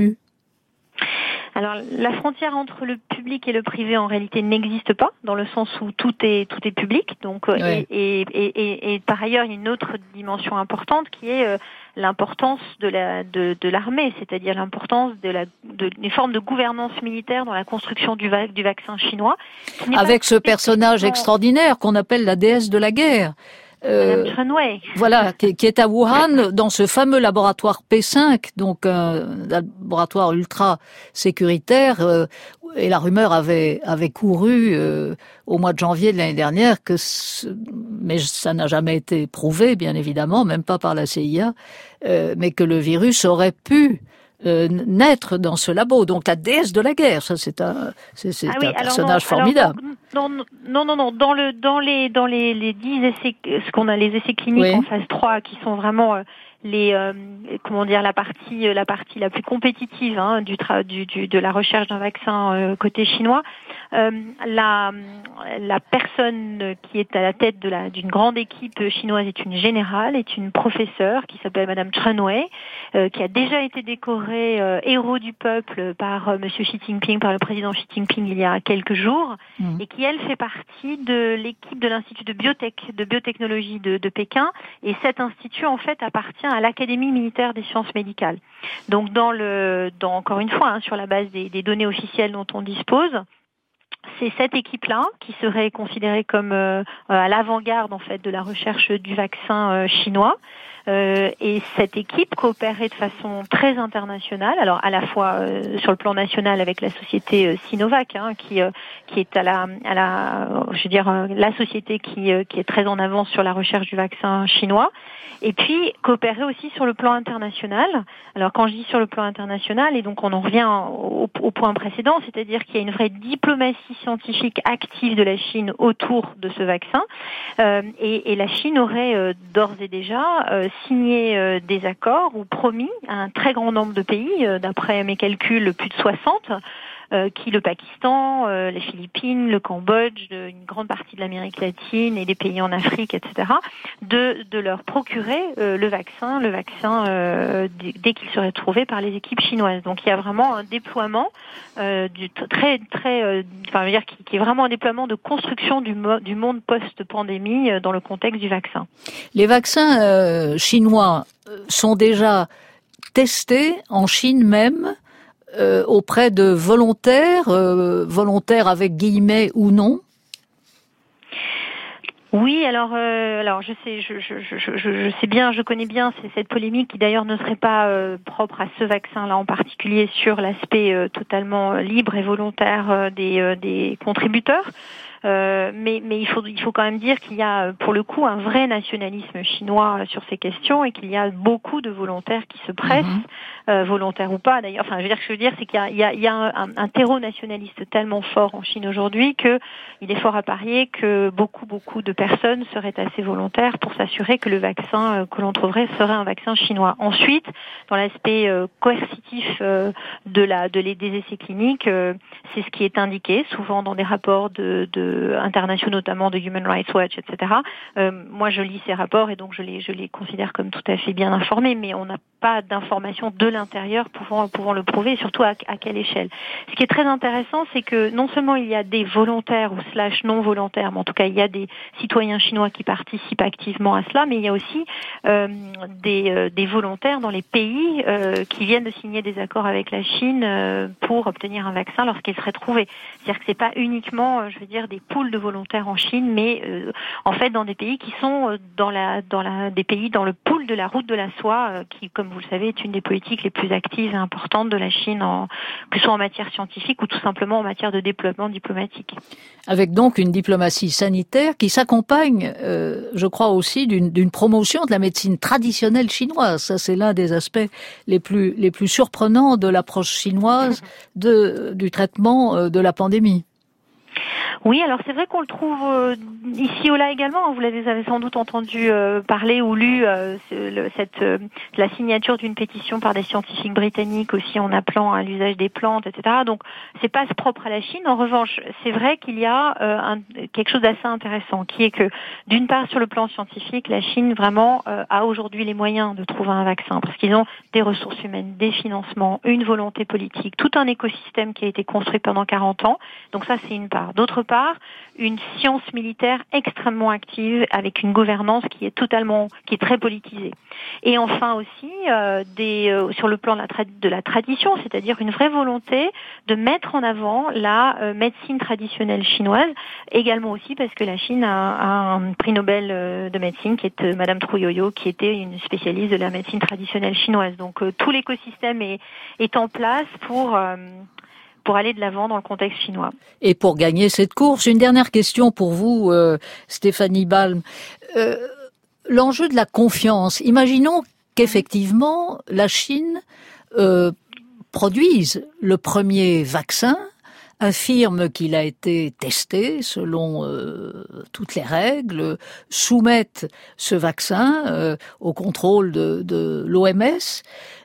Alors, la frontière entre le public et le privé, en réalité, n'existe pas, dans le sens où tout est tout est public. Donc, oui. et, et, et, et, et par ailleurs, il y a une autre dimension importante qui est euh, l'importance de la de, de l'armée, c'est-à-dire l'importance de la de, des formes de gouvernance militaire dans la construction du, va, du vaccin chinois. Avec ce personnage extraordinaire qu'on appelle la déesse de la guerre. Euh, voilà, qui, qui est à Wuhan, dans ce fameux laboratoire P cinq, donc un laboratoire ultra sécuritaire, euh, et la rumeur avait avait couru euh, au mois de janvier de l'année dernière que, ce, mais ça n'a jamais été prouvé, bien évidemment, même pas par la C I A, euh, mais que le virus aurait pu Euh, naître dans ce labo. Donc la déesse de la guerre, ça c'est un, c'est, c'est ah oui, un personnage non, formidable. Alors, non, non, non, non, dans le, dans les, dans les, les dix essais, ce qu'on a les essais cliniques oui. en phase trois, qui sont vraiment euh, les, euh, comment dire, la partie, la partie la plus compétitive hein, du, tra- du, du, de la recherche d'un vaccin euh, côté chinois. Euh, la, la personne qui est à la tête de la, d'une grande équipe chinoise est une générale, est une professeure qui s'appelle Madame Chen Wei, euh, qui a déjà été décorée euh, héros du peuple par euh, Monsieur Xi Jinping, par le président Xi Jinping il y a quelques jours, mmh. et qui elle fait partie de l'équipe de l'Institut de biotech, de biotechnologie de, de Pékin, et cet institut en fait appartient à l'Académie militaire des sciences médicales. Donc dans le, dans encore une fois, hein, sur la base des, des données officielles dont on dispose. C'est cette équipe-là qui serait considérée comme euh, à l'avant-garde en fait de la recherche du vaccin euh, chinois. Euh, et cette équipe coopérait de façon très internationale, alors à la fois euh, sur le plan national avec la société euh, Sinovac, hein, qui euh, qui est à la à la je veux dire euh, la société qui euh, qui est très en avance sur la recherche du vaccin chinois, et puis coopérer aussi sur le plan international. Alors quand je dis sur le plan international, et donc on en revient au, au point précédent, c'est-à-dire qu'il y a une vraie diplomatie scientifique active de la Chine autour de ce vaccin, euh, et, et la Chine aurait euh, d'ores et déjà euh, signé euh, des accords ou promis à un très grand nombre de pays, euh, d'après mes calculs plus de soixante, euh, qui le Pakistan, euh, les Philippines, le Cambodge, de, une grande partie de l'Amérique latine et des pays en Afrique, et cetera, de, de leur procurer euh, le vaccin, le vaccin euh, d- dès qu'il serait trouvé par les équipes chinoises. Donc il y a vraiment un déploiement euh, du t- très très, euh, enfin je veux dire qui, qui est vraiment un déploiement de construction du, mo- du monde post-pandémie euh, dans le contexte du vaccin. Les vaccins euh, chinois sont déjà testés en Chine même. Euh, auprès de volontaires, euh, volontaires avec guillemets ou non? Oui, alors, euh, alors je sais, je, je, je, je, je sais bien, je connais bien c'est cette polémique qui d'ailleurs ne serait pas euh, propre à ce vaccin-là en particulier sur l'aspect euh, totalement libre et volontaire euh, des, euh, des contributeurs. Euh, mais, mais il faut, il faut quand même dire qu'il y a pour le coup un vrai nationalisme chinois sur ces questions et qu'il y a beaucoup de volontaires qui se pressent, mmh. euh, volontaires ou pas d'ailleurs. Enfin, je veux dire, ce que je veux dire, c'est qu'il y a, il y a, il y a un, un terreau nationaliste tellement fort en Chine aujourd'hui que il est fort à parier que beaucoup, beaucoup de personnes seraient assez volontaires pour s'assurer que le vaccin que l'on trouverait serait un vaccin chinois. Ensuite, dans l'aspect euh, coercitif euh, de la, de les, des essais cliniques, euh, c'est ce qui est indiqué souvent dans des rapports de, de de internationaux, notamment de Human Rights Watch, et cetera. Euh, moi, je lis ces rapports et donc je les, je les considère comme tout à fait bien informés, mais on n'a pas d'informations de l'intérieur pouvant, pouvant le prouver, et surtout à, à quelle échelle. Ce qui est très intéressant, c'est que non seulement il y a des volontaires ou slash non volontaires, mais en tout cas il y a des citoyens chinois qui participent activement à cela, mais il y a aussi euh, des, euh, des volontaires dans les pays euh, qui viennent de signer des accords avec la Chine euh, pour obtenir un vaccin lorsqu'il serait trouvé. C'est-à-dire que c'est pas uniquement, euh, je veux dire, des pools de volontaires en Chine, mais euh, en fait dans des pays qui sont euh, dans la, dans la, des pays dans le pool de la route de la soie, euh, qui, comme vous le savez, est une des politiques les plus actives et importantes de la Chine, en, que ce soit en matière scientifique ou tout simplement en matière de développement diplomatique. Avec donc une diplomatie sanitaire qui s'accompagne, euh, je crois aussi, d'une, d'une promotion de la médecine traditionnelle chinoise. Ça, c'est l'un des aspects les plus les plus surprenants de l'approche chinoise de du traitement de la pandémie. Oui, alors c'est vrai qu'on le trouve euh, ici ou là également. Vous l'avez avez sans doute entendu euh, parler ou lu euh, le, cette euh, la signature d'une pétition par des scientifiques britanniques aussi en appelant à l'usage des plantes, et cetera. Donc c'est pas propre à la Chine. En revanche, c'est vrai qu'il y a euh, un, quelque chose d'assez intéressant, qui est que d'une part sur le plan scientifique, la Chine vraiment euh, a aujourd'hui les moyens de trouver un vaccin parce qu'ils ont des ressources humaines, des financements, une volonté politique, tout un écosystème qui a été construit pendant quarante ans. Donc ça c'est une part. D'autre part, une science militaire extrêmement active avec une gouvernance qui est totalement, qui est très politisée. Et enfin aussi, euh, des, euh, sur le plan de la, tra- de la tradition, c'est-à-dire une vraie volonté de mettre en avant la euh, médecine traditionnelle chinoise, également aussi parce que la Chine a, a un prix Nobel euh, de médecine qui est euh, Madame Trou Yoyo, qui était une spécialiste de la médecine traditionnelle chinoise. Donc euh, tout l'écosystème est, est en place pour... Euh, pour aller de l'avant dans le contexte chinois. Et pour gagner cette course, une dernière question pour vous, euh, Stéphanie Balm. Euh, l'enjeu de la confiance. Imaginons qu'effectivement la Chine euh, produise le premier vaccin, affirme qu'il a été testé selon euh, toutes les règles, soumette ce vaccin euh, au contrôle de, de l'O M S.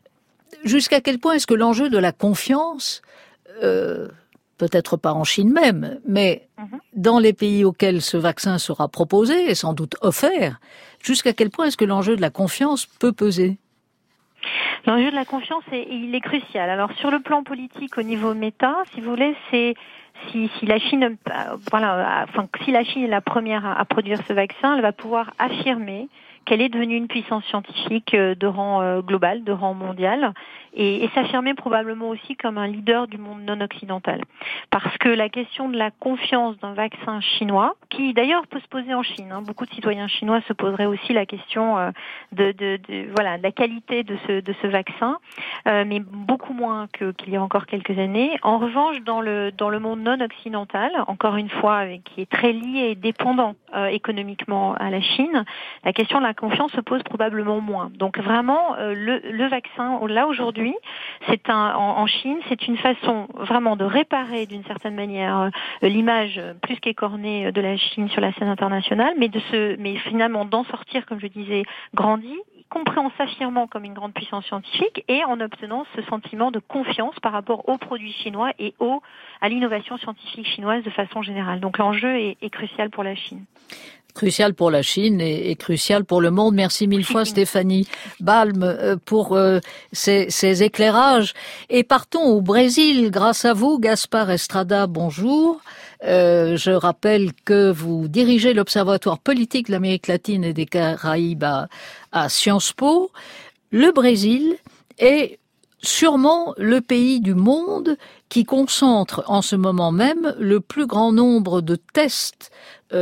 Jusqu'à quel point est-ce que l'enjeu de la confiance Euh, peut-être pas en Chine même, mais mmh. dans les pays auxquels ce vaccin sera proposé et sans doute offert, jusqu'à quel point est-ce que l'enjeu de la confiance peut peser ? L'enjeu de la confiance, est, il est crucial. Alors sur le plan politique, au niveau méta, si vous voulez, c'est si, si la Chine, euh, voilà, enfin si la Chine est la première à, à produire ce vaccin, elle va pouvoir affirmer qu'elle est devenue une puissance scientifique de rang euh, global, de rang mondial, et, et s'affirmer probablement aussi comme un leader du monde non occidental. Parce que la question de la confiance d'un vaccin chinois, qui d'ailleurs peut se poser en Chine, hein, beaucoup de citoyens chinois se poseraient aussi la question euh, de, de, de, voilà, de la qualité de ce, de ce vaccin, euh, mais beaucoup moins que, qu'il y a encore quelques années. En revanche, dans le, dans le monde non occidental, encore une fois, qui est très lié et dépendant euh, économiquement à la Chine, la question de la confiance se pose probablement moins. Donc vraiment, euh, le, le vaccin, là aujourd'hui, c'est un, en, en Chine, c'est une façon vraiment de réparer d'une certaine manière euh, l'image plus qu'écornée de la Chine sur la scène internationale, mais de se, mais finalement d'en sortir, comme je disais, grandi, y compris en s'affirmant comme une grande puissance scientifique et en obtenant ce sentiment de confiance par rapport aux produits chinois et au, à l'innovation scientifique chinoise de façon générale. Donc l'enjeu est, est crucial pour la Chine. Crucial pour la Chine et, et crucial pour le monde. Merci mille fois Stéphanie Balm pour euh, ces, ces éclairages. Et partons au Brésil grâce à vous, Gaspard Estrada, bonjour. Euh, je rappelle que vous dirigez l'Observatoire politique de l'Amérique latine et des Caraïbes à, à Sciences Po. Le Brésil est sûrement le pays du monde qui concentre en ce moment même le plus grand nombre de tests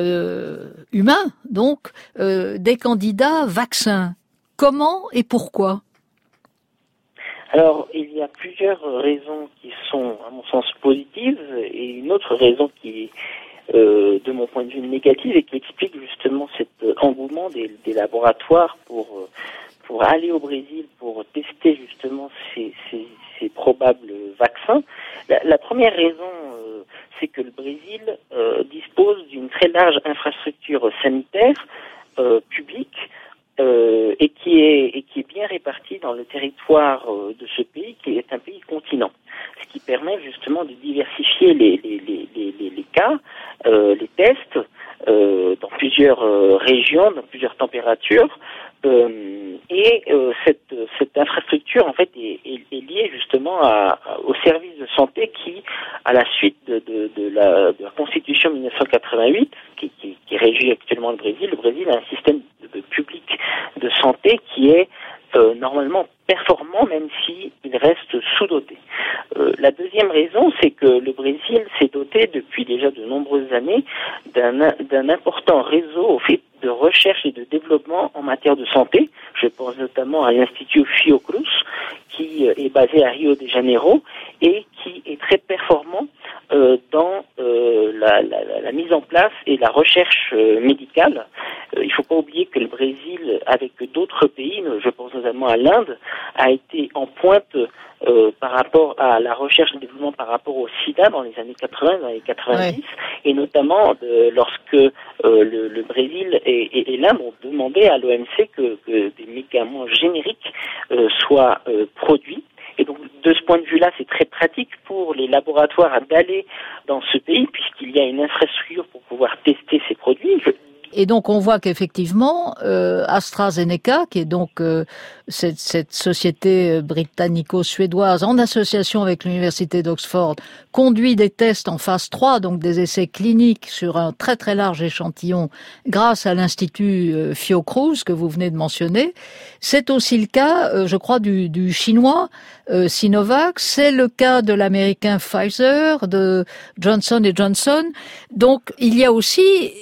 euh, humains, donc euh, des candidats vaccins. Comment et pourquoi ? Alors, il y a plusieurs raisons qui sont, à mon sens, positives, et une autre raison qui est, euh, de mon point de vue, négative, et qui explique justement cet engouement des, des laboratoires pour pour aller au Brésil pour tester justement ces, ces, ces probables vaccins. La, la première raison, euh, c'est que le Brésil euh, dispose d'une très large infrastructure sanitaire euh, publique euh, et qui est et qui est bien répartie dans le territoire euh, de ce pays, qui est un pays continent, ce qui permet justement de diversifier les les les les, les cas euh, les tests euh, dans plusieurs euh, régions, dans plusieurs températures. Euh, et euh, cette, cette infrastructure en fait est, est, est liée justement à, à, au service de santé qui, à la suite de, de, de, la, de la Constitution mille neuf cent quatre-vingt-huit, qui, qui, qui régit actuellement le Brésil, le Brésil a un système de, de public de santé qui est euh, normalement performant, même s'il reste sous-doté. Euh, la deuxième raison, c'est que le Brésil s'est doté depuis déjà de nombreuses années d'un, d'un important réseau au fait de recherche et de développement en matière de santé. Je pense notamment à l'Institut Fiocruz, qui est basé à Rio de Janeiro et qui est très performant euh, dans euh, la, la, la mise en place et la recherche euh, médicale. Euh, il ne faut pas oublier que le Brésil, avec d'autres pays, je pense notamment à l'Inde, a été en pointe euh, par rapport à la recherche et développement par rapport au sida dans les années quatre-vingts, dans les années quatre-vingt-dix, ouais. Et notamment de, lorsque euh, le, le Brésil et, et, et l'Inde ont demandé à l'O M C que, que des médicaments génériques euh, soient euh, produits. Et donc, de ce point de vue-là, c'est très pratique pour les laboratoires d'aller dans ce pays, puisqu'il y a une infrastructure pour pouvoir tester ces produits. Je... Et donc, on voit qu'effectivement, euh, AstraZeneca, qui est donc euh, cette, cette société britannico-suédoise en association avec l'université d'Oxford, conduit des tests en phase trois, donc des essais cliniques sur un très très large échantillon grâce à l'Institut euh, Fiocruz que vous venez de mentionner. C'est aussi le cas, euh, je crois, du, du chinois euh, Sinovac, c'est le cas de l'américain Pfizer, de Johnson and Johnson. Donc, il y a aussi...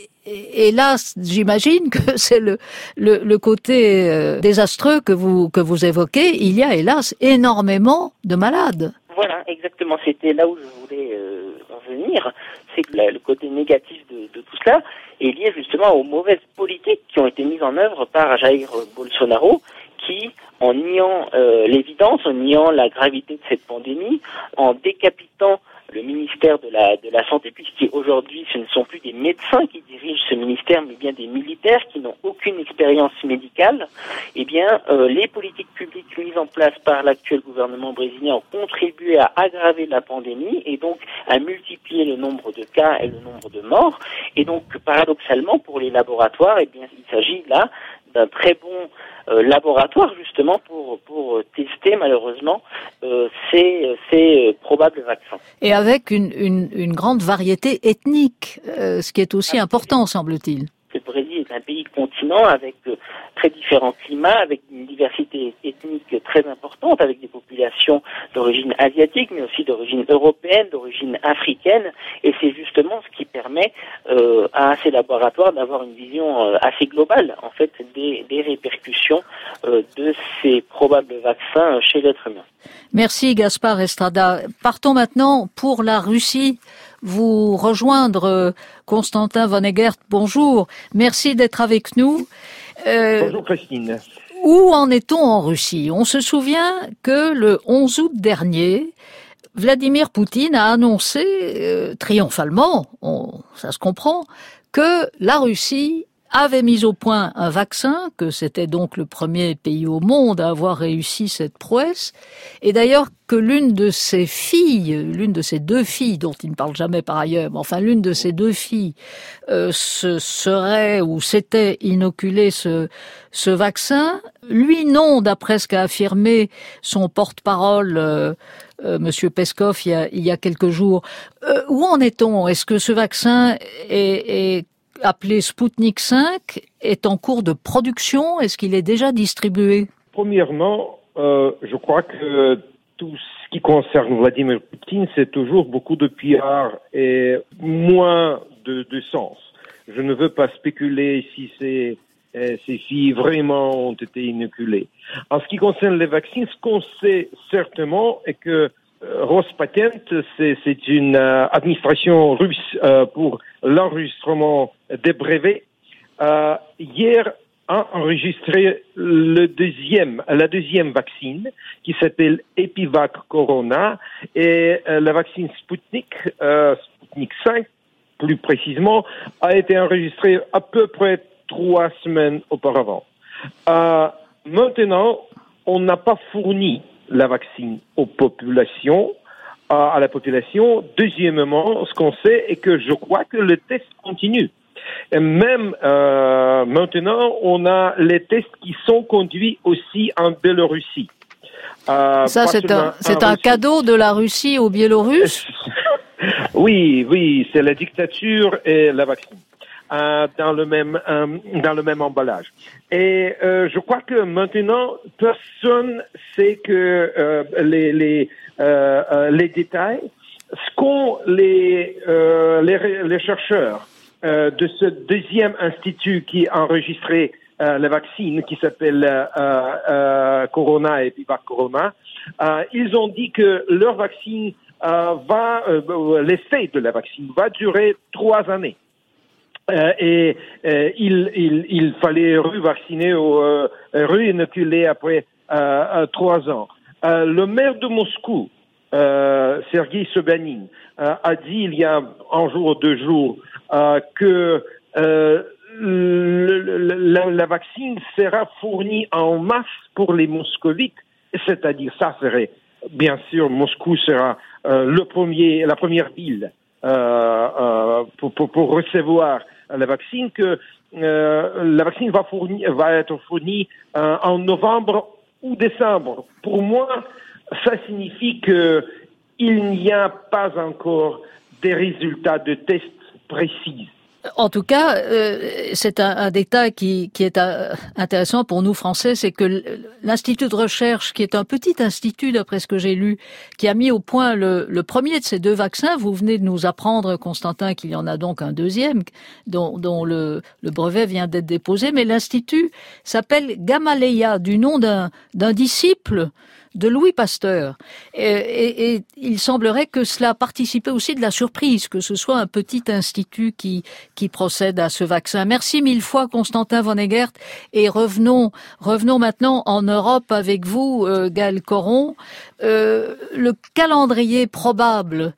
Et là, j'imagine que c'est le, le, le côté euh, désastreux que vous, que vous évoquez. Il y a, hélas, énormément de malades. Voilà, exactement. C'était là où je voulais euh, en venir. C'est que la, le côté négatif de, de tout cela est lié justement aux mauvaises politiques qui ont été mises en œuvre par Jair Bolsonaro, qui, en niant euh, l'évidence, en niant la gravité de cette pandémie, en décapitant le ministère de la de la Santé, puisqu'aujourd'hui ce ne sont plus des médecins qui dirigent ce ministère, mais bien des militaires qui n'ont aucune expérience médicale, eh bien euh, les politiques publiques mises en place par l'actuel gouvernement brésilien ont contribué à aggraver la pandémie et donc à multiplier le nombre de cas et le nombre de morts. Et donc paradoxalement pour les laboratoires, eh bien il s'agit là d'un très bon euh, laboratoire justement pour pour tester malheureusement euh, ces ces euh, probables vaccins. Et avec une une, une grande variété ethnique, euh, ce qui est aussi important, semble-t-il. Le Brésil est un pays continent avec euh, très différents climats, avec une diversité ethnique très importante, avec des populations d'origine asiatique, mais aussi d'origine européenne, d'origine africaine, et c'est justement ce qui permet euh, à ces laboratoires d'avoir une vision euh, assez globale, en fait, des, des répercussions euh, de ces probables vaccins chez l'être humain. Merci Gaspard Estrada. Partons maintenant pour la Russie. Vous rejoindre Constantin Vonneguert. Bonjour. Merci d'être avec nous. Euh, Bonjour Christine. Où en est-on en Russie ? On se souvient que le onze août dernier, Vladimir Poutine a annoncé euh, triomphalement, on, ça se comprend, que la Russie avait mis au point un vaccin, que c'était donc le premier pays au monde à avoir réussi cette prouesse, et d'ailleurs que l'une de ses filles, l'une de ses deux filles, dont il ne parle jamais par ailleurs, mais enfin l'une de ses deux filles, euh, se serait ou s'était inoculé ce, ce vaccin. Lui non, d'après ce qu'a affirmé son porte-parole, euh, euh, Monsieur Peskov, il y a, il y a quelques jours. Euh, où en est-on ? Est-ce que ce vaccin est, est appelé Sputnik cinq est en cours de production? Est-ce qu'il est déjà distribué? Premièrement, euh, je crois que tout ce qui concerne Vladimir Poutine, c'est toujours beaucoup de P R et moins de, de sens. Je ne veux pas spéculer si c'est, euh, ces filles vraiment ont été inoculées. En ce qui concerne les vaccins, ce qu'on sait certainement est que Rospatent, c'est, c'est une euh, administration russe euh, pour l'enregistrement des brevets. Euh, hier a enregistré le deuxième, la deuxième vaccine qui s'appelle Epivac Corona et euh, la vaccine Sputnik, euh, Sputnik cinq plus précisément, a été enregistrée à peu près trois semaines auparavant. Euh, maintenant, on n'a pas fourni la vaccine aux populations à, à la population. Deuxièmement, ce qu'on sait est que je crois que le test continue. Et même euh, maintenant, on a les tests qui sont conduits aussi en Biélorussie. Euh, Ça, c'est un, c'est un cadeau de la Russie aux Biélorusses. Oui, oui, c'est la dictature et la vaccine euh, dans le même euh, dans le même emballage. Et euh, je crois que maintenant, personne sait que euh, les les euh, euh, les détails. Ce qu'ont les euh, les, les chercheurs euh, de ce deuxième institut qui a enregistré Euh, la vaccine qui s'appelle euh, euh, Corona et Vivac Corona, euh, ils ont dit que leur vaccine euh, va, euh, l'effet de la vaccine va durer trois années. Euh, et euh, il, il, il fallait revacciner ou euh, réinoculer après euh, euh, trois ans. Euh, le maire de Moscou, euh, Sergei Sobyanin, euh, a dit il y a un jour ou deux jours euh, que euh, Le, le, la, la vaccine sera fournie en masse pour les moscovites, c'est-à-dire ça serait, bien sûr, Moscou sera euh, le premier, la première ville euh, euh, pour, pour, pour recevoir la vaccine, que euh, la vaccine va, fournir, va être fournie euh, en novembre ou décembre. Pour moi, ça signifie que il n'y a pas encore des résultats de tests précis. En tout cas, euh, c'est un, un détail qui, qui est euh, intéressant pour nous Français, c'est que l'Institut de recherche, qui est un petit institut d'après ce que j'ai lu, qui a mis au point le, le premier de ces deux vaccins, vous venez de nous apprendre, Constantin, qu'il y en a donc un deuxième, dont, dont le, le brevet vient d'être déposé, mais l'Institut s'appelle Gamaleya, du nom d'un, d'un disciple de Louis Pasteur. Et, et, et il semblerait que cela participait aussi de la surprise, que ce soit un petit institut qui, qui procède à ce vaccin. Merci mille fois, Constantin Vonneguert. Et revenons, revenons maintenant en Europe avec vous, euh, Gaël Coron. Euh, le calendrier probable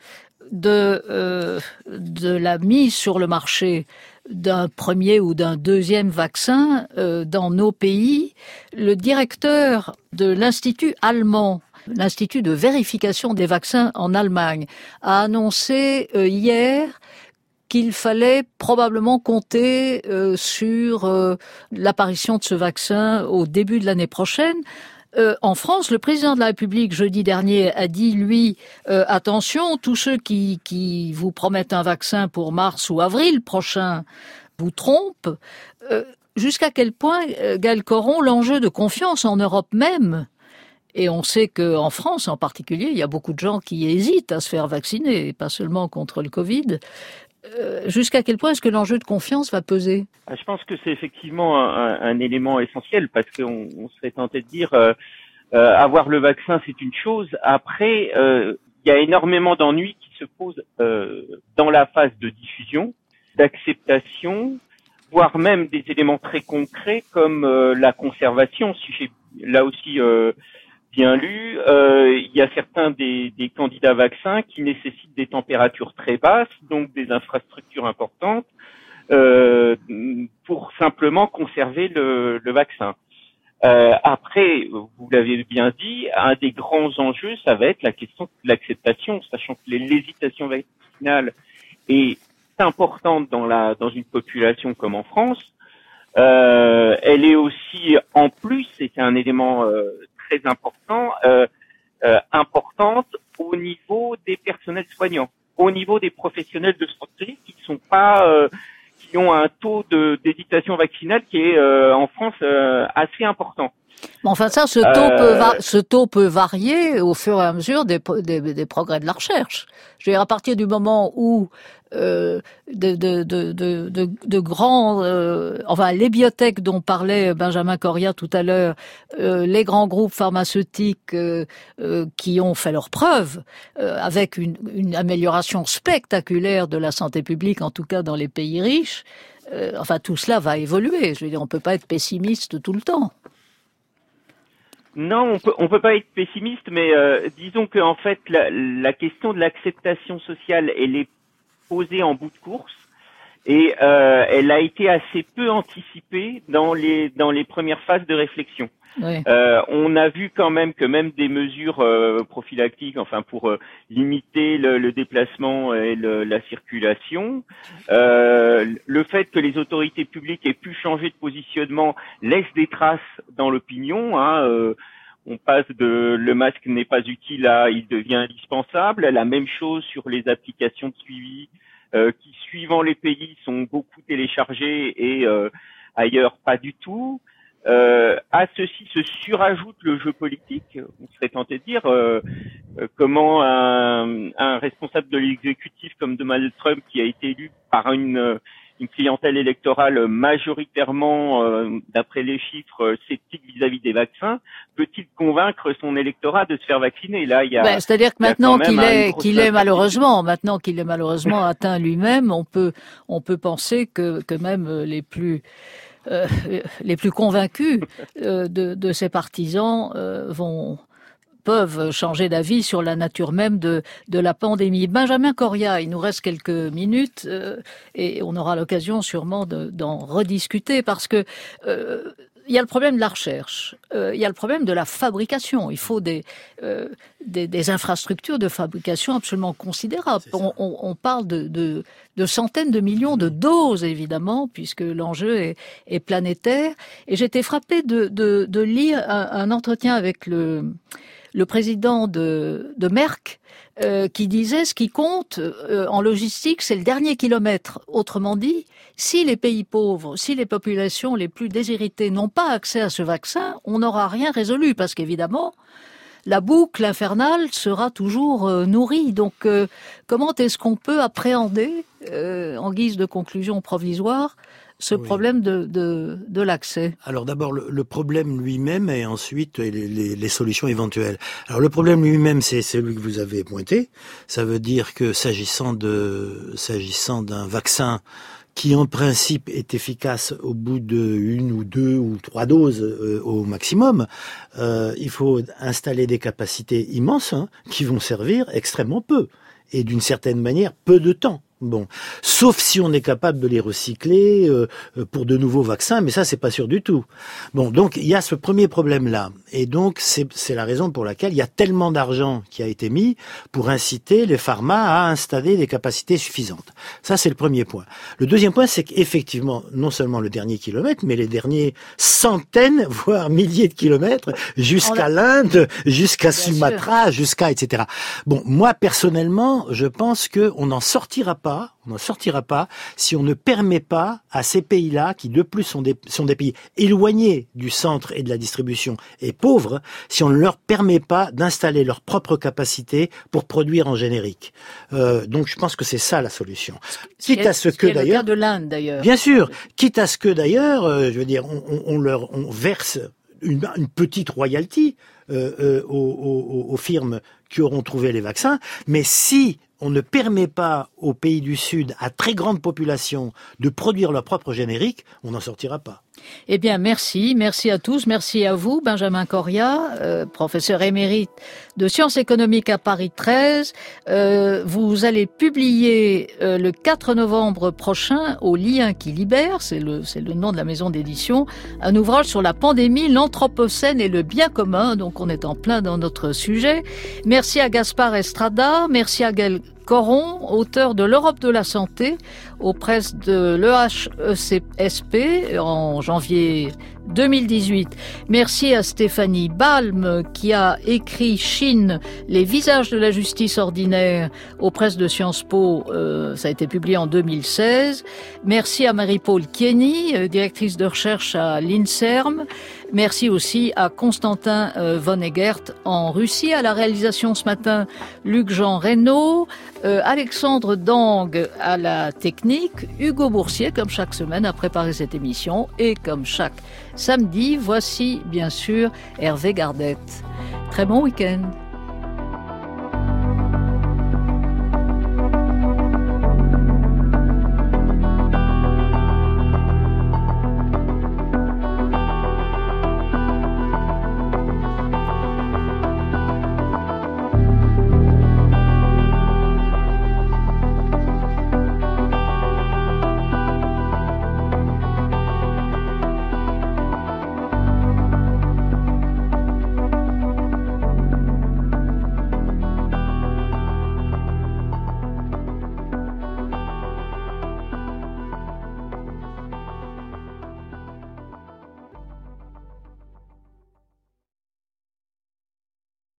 de, euh, de la mise sur le marché d'un premier ou d'un deuxième vaccin euh, dans nos pays, le directeur de l'Institut allemand, l'Institut de vérification des vaccins en Allemagne, a annoncé euh, hier qu'il fallait probablement compter euh, sur euh, l'apparition de ce vaccin au début de l'année prochaine. Euh, en France, le président de la République, jeudi dernier, a dit, lui, euh, attention, tous ceux qui, qui vous promettent un vaccin pour mars ou avril prochain vous trompent. Euh, jusqu'à quel point, euh, Gaël Coron, l'enjeu de confiance en Europe même, et on sait qu'en France en particulier, il y a beaucoup de gens qui hésitent à se faire vacciner, pas seulement contre le Covid, Euh, jusqu'à quel point est-ce que l'enjeu de confiance va peser ? Je pense que c'est effectivement un, un élément essentiel parce qu'on on serait tenté de dire euh, euh, avoir le vaccin c'est une chose. Après, euh, il y a énormément d'ennuis qui se posent euh, dans la phase de diffusion, d'acceptation, voire même des éléments très concrets comme euh, la conservation. Si j'ai là aussi euh, bien lu, euh, il y a certains des, des candidats vaccins qui nécessitent des températures très basses, donc des infrastructures importantes, euh, pour simplement conserver le, le vaccin. Euh, après, vous l'avez bien dit, un des grands enjeux, ça va être la question de l'acceptation, sachant que l'hésitation vaccinale est importante dans la dans une population comme en France. Euh, elle est aussi, en plus, c'est un élément euh, très important, euh, euh, importante au niveau des personnels soignants, au niveau des professionnels de santé qui sont pas, euh, qui ont un taux de d'hésitation vaccinale qui est euh, en France euh, assez important. Bon, enfin ça, ce taux, euh... peut va- ce taux peut varier au fur et à mesure des, des, des progrès de la recherche. Je veux dire, à partir du moment où euh, de, de, de, de, de, de grands, euh, enfin les biotech dont parlait Benjamin Corria tout à l'heure, euh, les grands groupes pharmaceutiques euh, euh, qui ont fait leurs preuves euh, avec une, une amélioration spectaculaire de la santé publique, en tout cas dans les pays riches, euh, enfin tout cela va évoluer. Je veux dire, on peut pas être pessimiste tout le temps. Non, on peut on peut pas être pessimiste, mais euh, disons que en fait la, la question de l'acceptation sociale elle est posée en bout de course et euh, elle a été assez peu anticipée dans les dans les premières phases de réflexion. Oui. Euh, on a vu quand même que même des mesures euh, prophylactiques, enfin pour euh, limiter le, le déplacement et le, la circulation, euh, le fait que les autorités publiques aient pu changer de positionnement laisse des traces dans l'opinion. Hein, euh, on passe de le masque n'est pas utile à il devient indispensable. La même chose sur les applications de suivi euh, qui, suivant les pays, sont beaucoup téléchargées et euh, ailleurs pas du tout. Euh, à ceci se surajoute le jeu politique. On serait tenté de dire euh, euh, comment un, un responsable de l'exécutif comme Donald Trump, qui a été élu par une, une clientèle électorale majoritairement, euh, d'après les chiffres, sceptique vis-à-vis des vaccins, peut-il convaincre son électorat de se faire vacciner? Là, il y a. Ben, c'est-à-dire que maintenant qu'il est, qu'il est malheureusement, maintenant qu'il est malheureusement atteint lui-même, on peut, on peut penser que, que même les plus Euh, les plus convaincus euh, de, de ces partisans euh, vont peuvent changer d'avis sur la nature même de, de la pandémie. Benjamin Correa, il nous reste quelques minutes euh, et on aura l'occasion sûrement de, d'en rediscuter parce que euh, il y a le problème de la recherche, euh, il y a le problème de la fabrication. Il faut des, euh, des, des infrastructures de fabrication absolument considérables. On, on, on parle de, de, de centaines de millions de doses, évidemment, puisque l'enjeu est, est planétaire. Et j'étais frappée de, de, de lire un, un entretien avec le, le président de, de Merck, euh, qui disait ce qui compte euh, en logistique, c'est le dernier kilomètre. Autrement dit, si les pays pauvres, si les populations les plus déshéritées n'ont pas accès à ce vaccin, on n'aura rien résolu parce qu'évidemment, la boucle infernale sera toujours euh, nourrie. Donc, euh, comment est-ce qu'on peut appréhender, euh, en guise de conclusion provisoire, ce oui. problème de, de, de l'accès? Alors d'abord, le, le problème lui-même et ensuite les, les, les solutions éventuelles. Alors le problème lui-même, c'est celui que vous avez pointé. Ça veut dire que s'agissant de s'agissant d'un vaccin qui en principe est efficace au bout de une ou deux ou trois doses euh, au maximum, euh, il faut installer des capacités immenses hein, qui vont servir extrêmement peu et d'une certaine manière peu de temps. Bon, sauf si on est capable de les recycler euh, pour de nouveaux vaccins, mais ça c'est pas sûr du tout. Bon, donc il y a ce premier problème-là, et donc c'est c'est la raison pour laquelle il y a tellement d'argent qui a été mis pour inciter les pharma à installer des capacités suffisantes. Ça c'est le premier point. Le deuxième point, c'est qu'effectivement, non seulement le dernier kilomètre, mais les derniers centaines, voire milliers de kilomètres, jusqu'à l'Inde, jusqu'à Sumatra, jusqu'à et cetera. Bon, moi personnellement, je pense que on n'en sortira pas. On n'en sortira pas si on ne permet pas à ces pays-là, qui de plus sont des, sont des pays éloignés du centre et de la distribution et pauvres, si on ne leur permet pas d'installer leurs propres capacités pour produire en générique. Euh, donc je pense que c'est ça la solution. Quitte à ce que d'ailleurs, le cas de l'Inde d'ailleurs. Bien sûr, quitte à ce que d'ailleurs, euh, je veux dire, on, on, on leur on verse une, une petite royalty euh, euh, aux, aux, aux firmes qui auront trouvé les vaccins, mais si on ne permet pas aux pays du Sud, à très grande population, de produire leur propre générique, on n'en sortira pas. Eh bien, merci. Merci à tous. Merci à vous, Benjamin Correa, euh, professeur émérite de sciences économiques à Paris treize. Euh, vous allez publier euh, le quatre novembre prochain au Lien qui libère, c'est le, c'est le nom de la maison d'édition, un ouvrage sur la pandémie, l'anthropocène et le bien commun. Donc, on est en plein dans notre sujet. Merci à Gaspard Estrada. Merci à Gaël Coron, auteur de l'Europe de la santé, aux presses de l'E H E C S P en janvier deux mille dix-huit. Merci à Stéphanie Balme qui a écrit Chine, les visages de la justice ordinaire aux presses de Sciences Po, euh, ça a été publié en deux mille seize. Merci à Marie-Paule Kieny, directrice de recherche à l'INSERM. Merci aussi à Constantin euh, Vonneguert en Russie, à la réalisation ce matin Luc-Jean Reynaud, euh, Alexandre Dang à la technique, Hugo Boursier comme chaque semaine a préparé cette émission et comme chaque samedi, voici bien sûr Hervé Gardette. Très bon week-end.